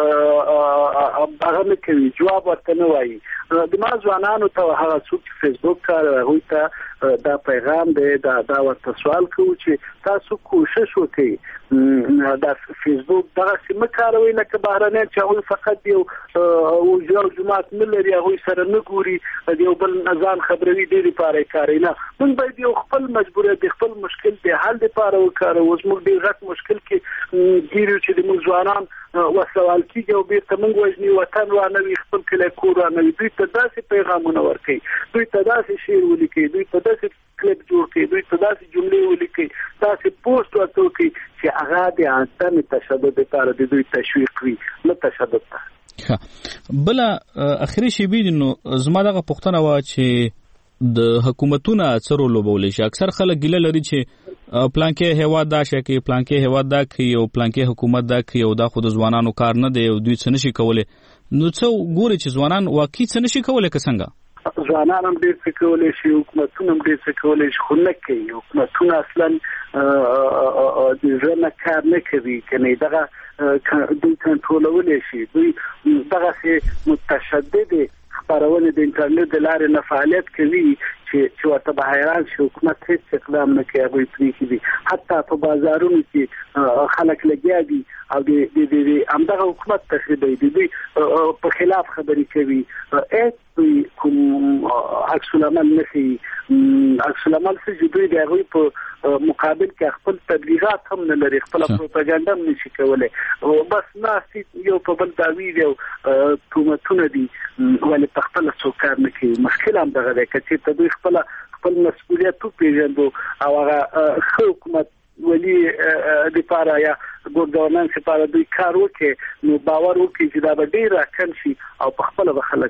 هغه نه کوي، جواب ورته نه وایي. د ما ځوانانو ته هغه څوک چې فیسبوک کار هغوی ته دا پیغام دی، دا دا ورته سوال کوو چې تاسو کوشش وکړئ دا فیسبوک دغه سیمه کاروي لکه بهرنیان چې هغوی فقط یو او جماعت نه لري، هغوی سره نه ګوري، د یو بل ځان خبروي دې لپاره یې کاروي. نه، موږ باید یو خپل مجبوریت د خپل مشکل د حل لپاره وکاروو. اوس موږ ډېر غټ مشکل کې ګیرو چې د موږ ځوانان وسوال کېږي او بیرته موږ وژني، وطن رانوي، خپل کلی کور رانوي. دوی ته داسې پیغامونه ورکوي، دوی ته داسې شعر ولیکي، دوی ته داسې کلیپ جوړ کړي، دوی ته داسې جملې ولیکي، داسې پوسټ ورته وکړي چې هغه د عدم تشدد لپاره د دوی تشویق وي، نه تشدد ته. بل اخري شی بي نو زما دغه پوښتنه وا چې د حکومتونو اثر لوبول شي. اکثر خلک ګیله لري چې پلانکې هوا دا شي کې پلانکې هوا دا کې او پلانکې حکومت دا کې او دا خود ځوانانو کار نه دی او دوی څه نشي کولای. نو څو ګوري چې ځوانان واقعي څه نشي کولای که څنګه؟ ځوانان هم ډېر څه کولی شي، حکومتونه هم ډېر څه کولی شي، خو نه کوي. حکومتونه اصلا د زړه نه کار نه کوي، کنه دغه دوی کنټرولولی شي. دوی دغسې متشدد خپرونې د انټرنیټ د لارې نه فعالیت کوي چې چې ورته به حیران شي حکومت هېڅ اقدام نه کوي، هغوی پرېږدي. حتی په بازارونو کې خلک لګیا دي او د همدغه حکومت تخریبوي، د دوی په خلاف خبرې کوي. هېڅ دوی کوم عکس العمل نه ښیي. عکس العمل څه چې دوی د هغوی په مقابل کې خپل تبلیغات هم نه لري، خپله پروپاګانډه هم نشي کولی. بس ناستې یو په بل دعوې دي او تهمتونه دي، ولې په خپله څوک کار نه کوي. مشکل هم دغه دی، که چېرته دوی خپله خپل مسؤلیت وپېژندو او هغه ښه حکومت ولی لپاره یا ګډ ګورننس لپاره دوی کار وکړي، نو باور وکړي چې دا به ډېر راکم شي او په خپله به خلک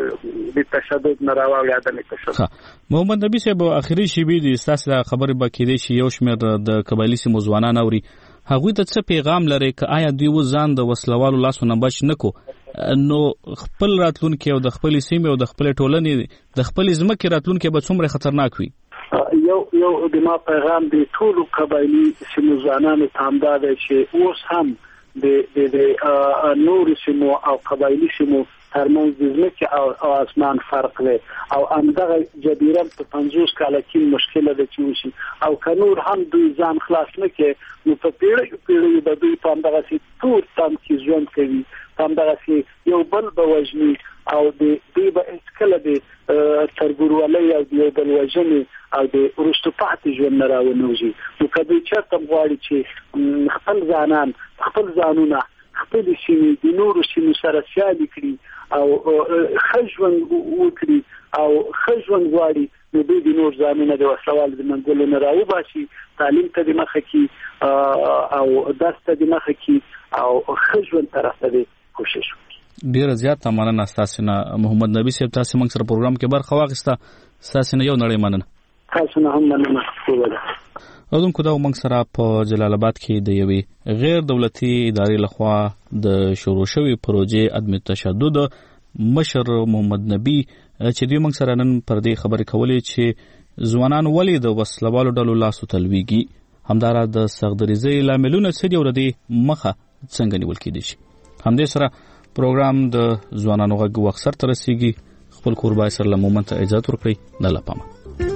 د تشدد نه راواړي، عدم تشدد. محمد نبي صاحب، اخري شیبې دي ستاسو خبرې به کېدای شي یو شمېر د قبایلي سیمو ځوانان اوري، هغوی ته څه پیغام لري که آیا دوی و ځان د وسلوالو لاسو نه بچ نه کو نو خپل راتلونکي او د خپلې سیمې او د خپلې ټولنې د خپلې ځمکې راتلونکي به څومره خطرناک وي؟ یو یو د ما پیغام د ټولو قبایلي سیمو ځوانانو ته همدا دی چې اوس هم د د نورو سیمو او قبایلي سیمو ترمنځ د ځمکې او اسمان فرق دی او همدغه جبیره په پنځوس کاله کې مشکله ده چې وشي. او که نور هم دوی ځان خلاص نه کړي نو په پیړیو پیړیو به دوی په همدغسې تور تم کې ژوند کوي، په همدغسې یو بل به وژني او د دوی به هېڅکله د تربورولۍ او د یو بل وژنې او د وروسته پاتې ژوند نه راونوځي. نو که دوی چېرته غواړي چې خپل ځانان خپل ځانونه خپلې سیمې د نورو سیمو سره سیالي کړي او ښه ژوند وکړي او ښه ژوند غواړي، نو دوی د نور ځانونه د وسلوالو د منګولو نه راوباسي، تعلیم ته د مخه کړي او درس ته د مخه کړي او ښه ژوند طرف ته د کوشش وکړي. ډیره زیاته مننه ستاسو نه محمد نبي صاحب، تاسو موږ سره پروګرام کې برخه واخیسته، ستاسو نه یو نړۍ مننه. تاسو نه هم مننه. اودونکو دا موږ سره په جلال آباد کې د یوې غیر دولتي ادارې لخوا د شروع شوې پروژې عدم تشدد مشر محمد نبي چې دوی موږ سره نن پر دې خبرې کولې چې ځوانان ولې د وسلوالو ډلو لاسو تلويږي، همدارا د سختدریزۍ لاملونه څه دي او د دې مخه څنګه نیول کېدای شي. همدې سره پروګرام د ځوانانو غږ وخت سره رسیږي. خپل قربای سره له مومنت اجازه ورکړئ. نه لپامه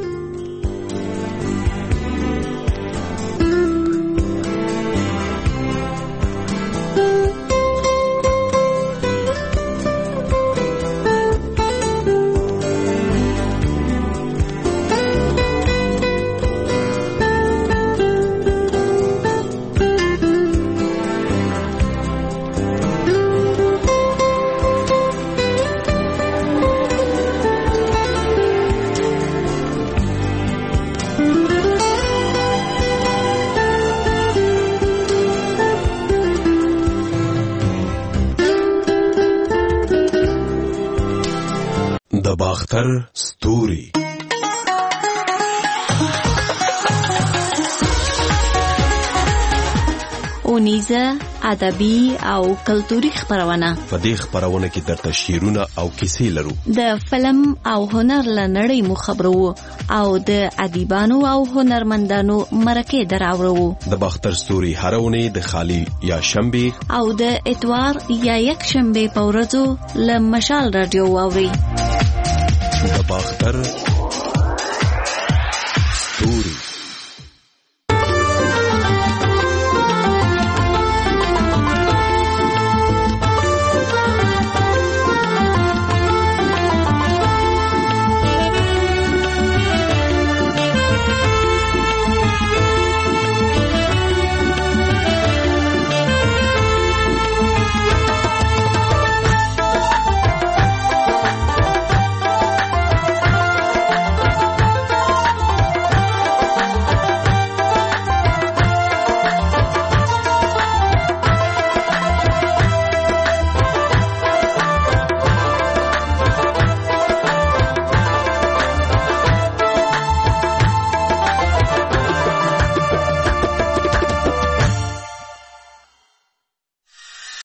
باختر ستوري. ښوونیزه، ادبي او کلتوري خبرونه. په دې خبرونه کې درته شعرونه او کیسې لرو. د فلم او هنر لنړۍ مو خبرو او د ادیبانو او هنرمندانو مرکه دراوړو. د باختر ستوري هرونه د خالی یا شنبه او د اتوار یا یک شنبه په ورځو له مشال رادیو واوري. د باختر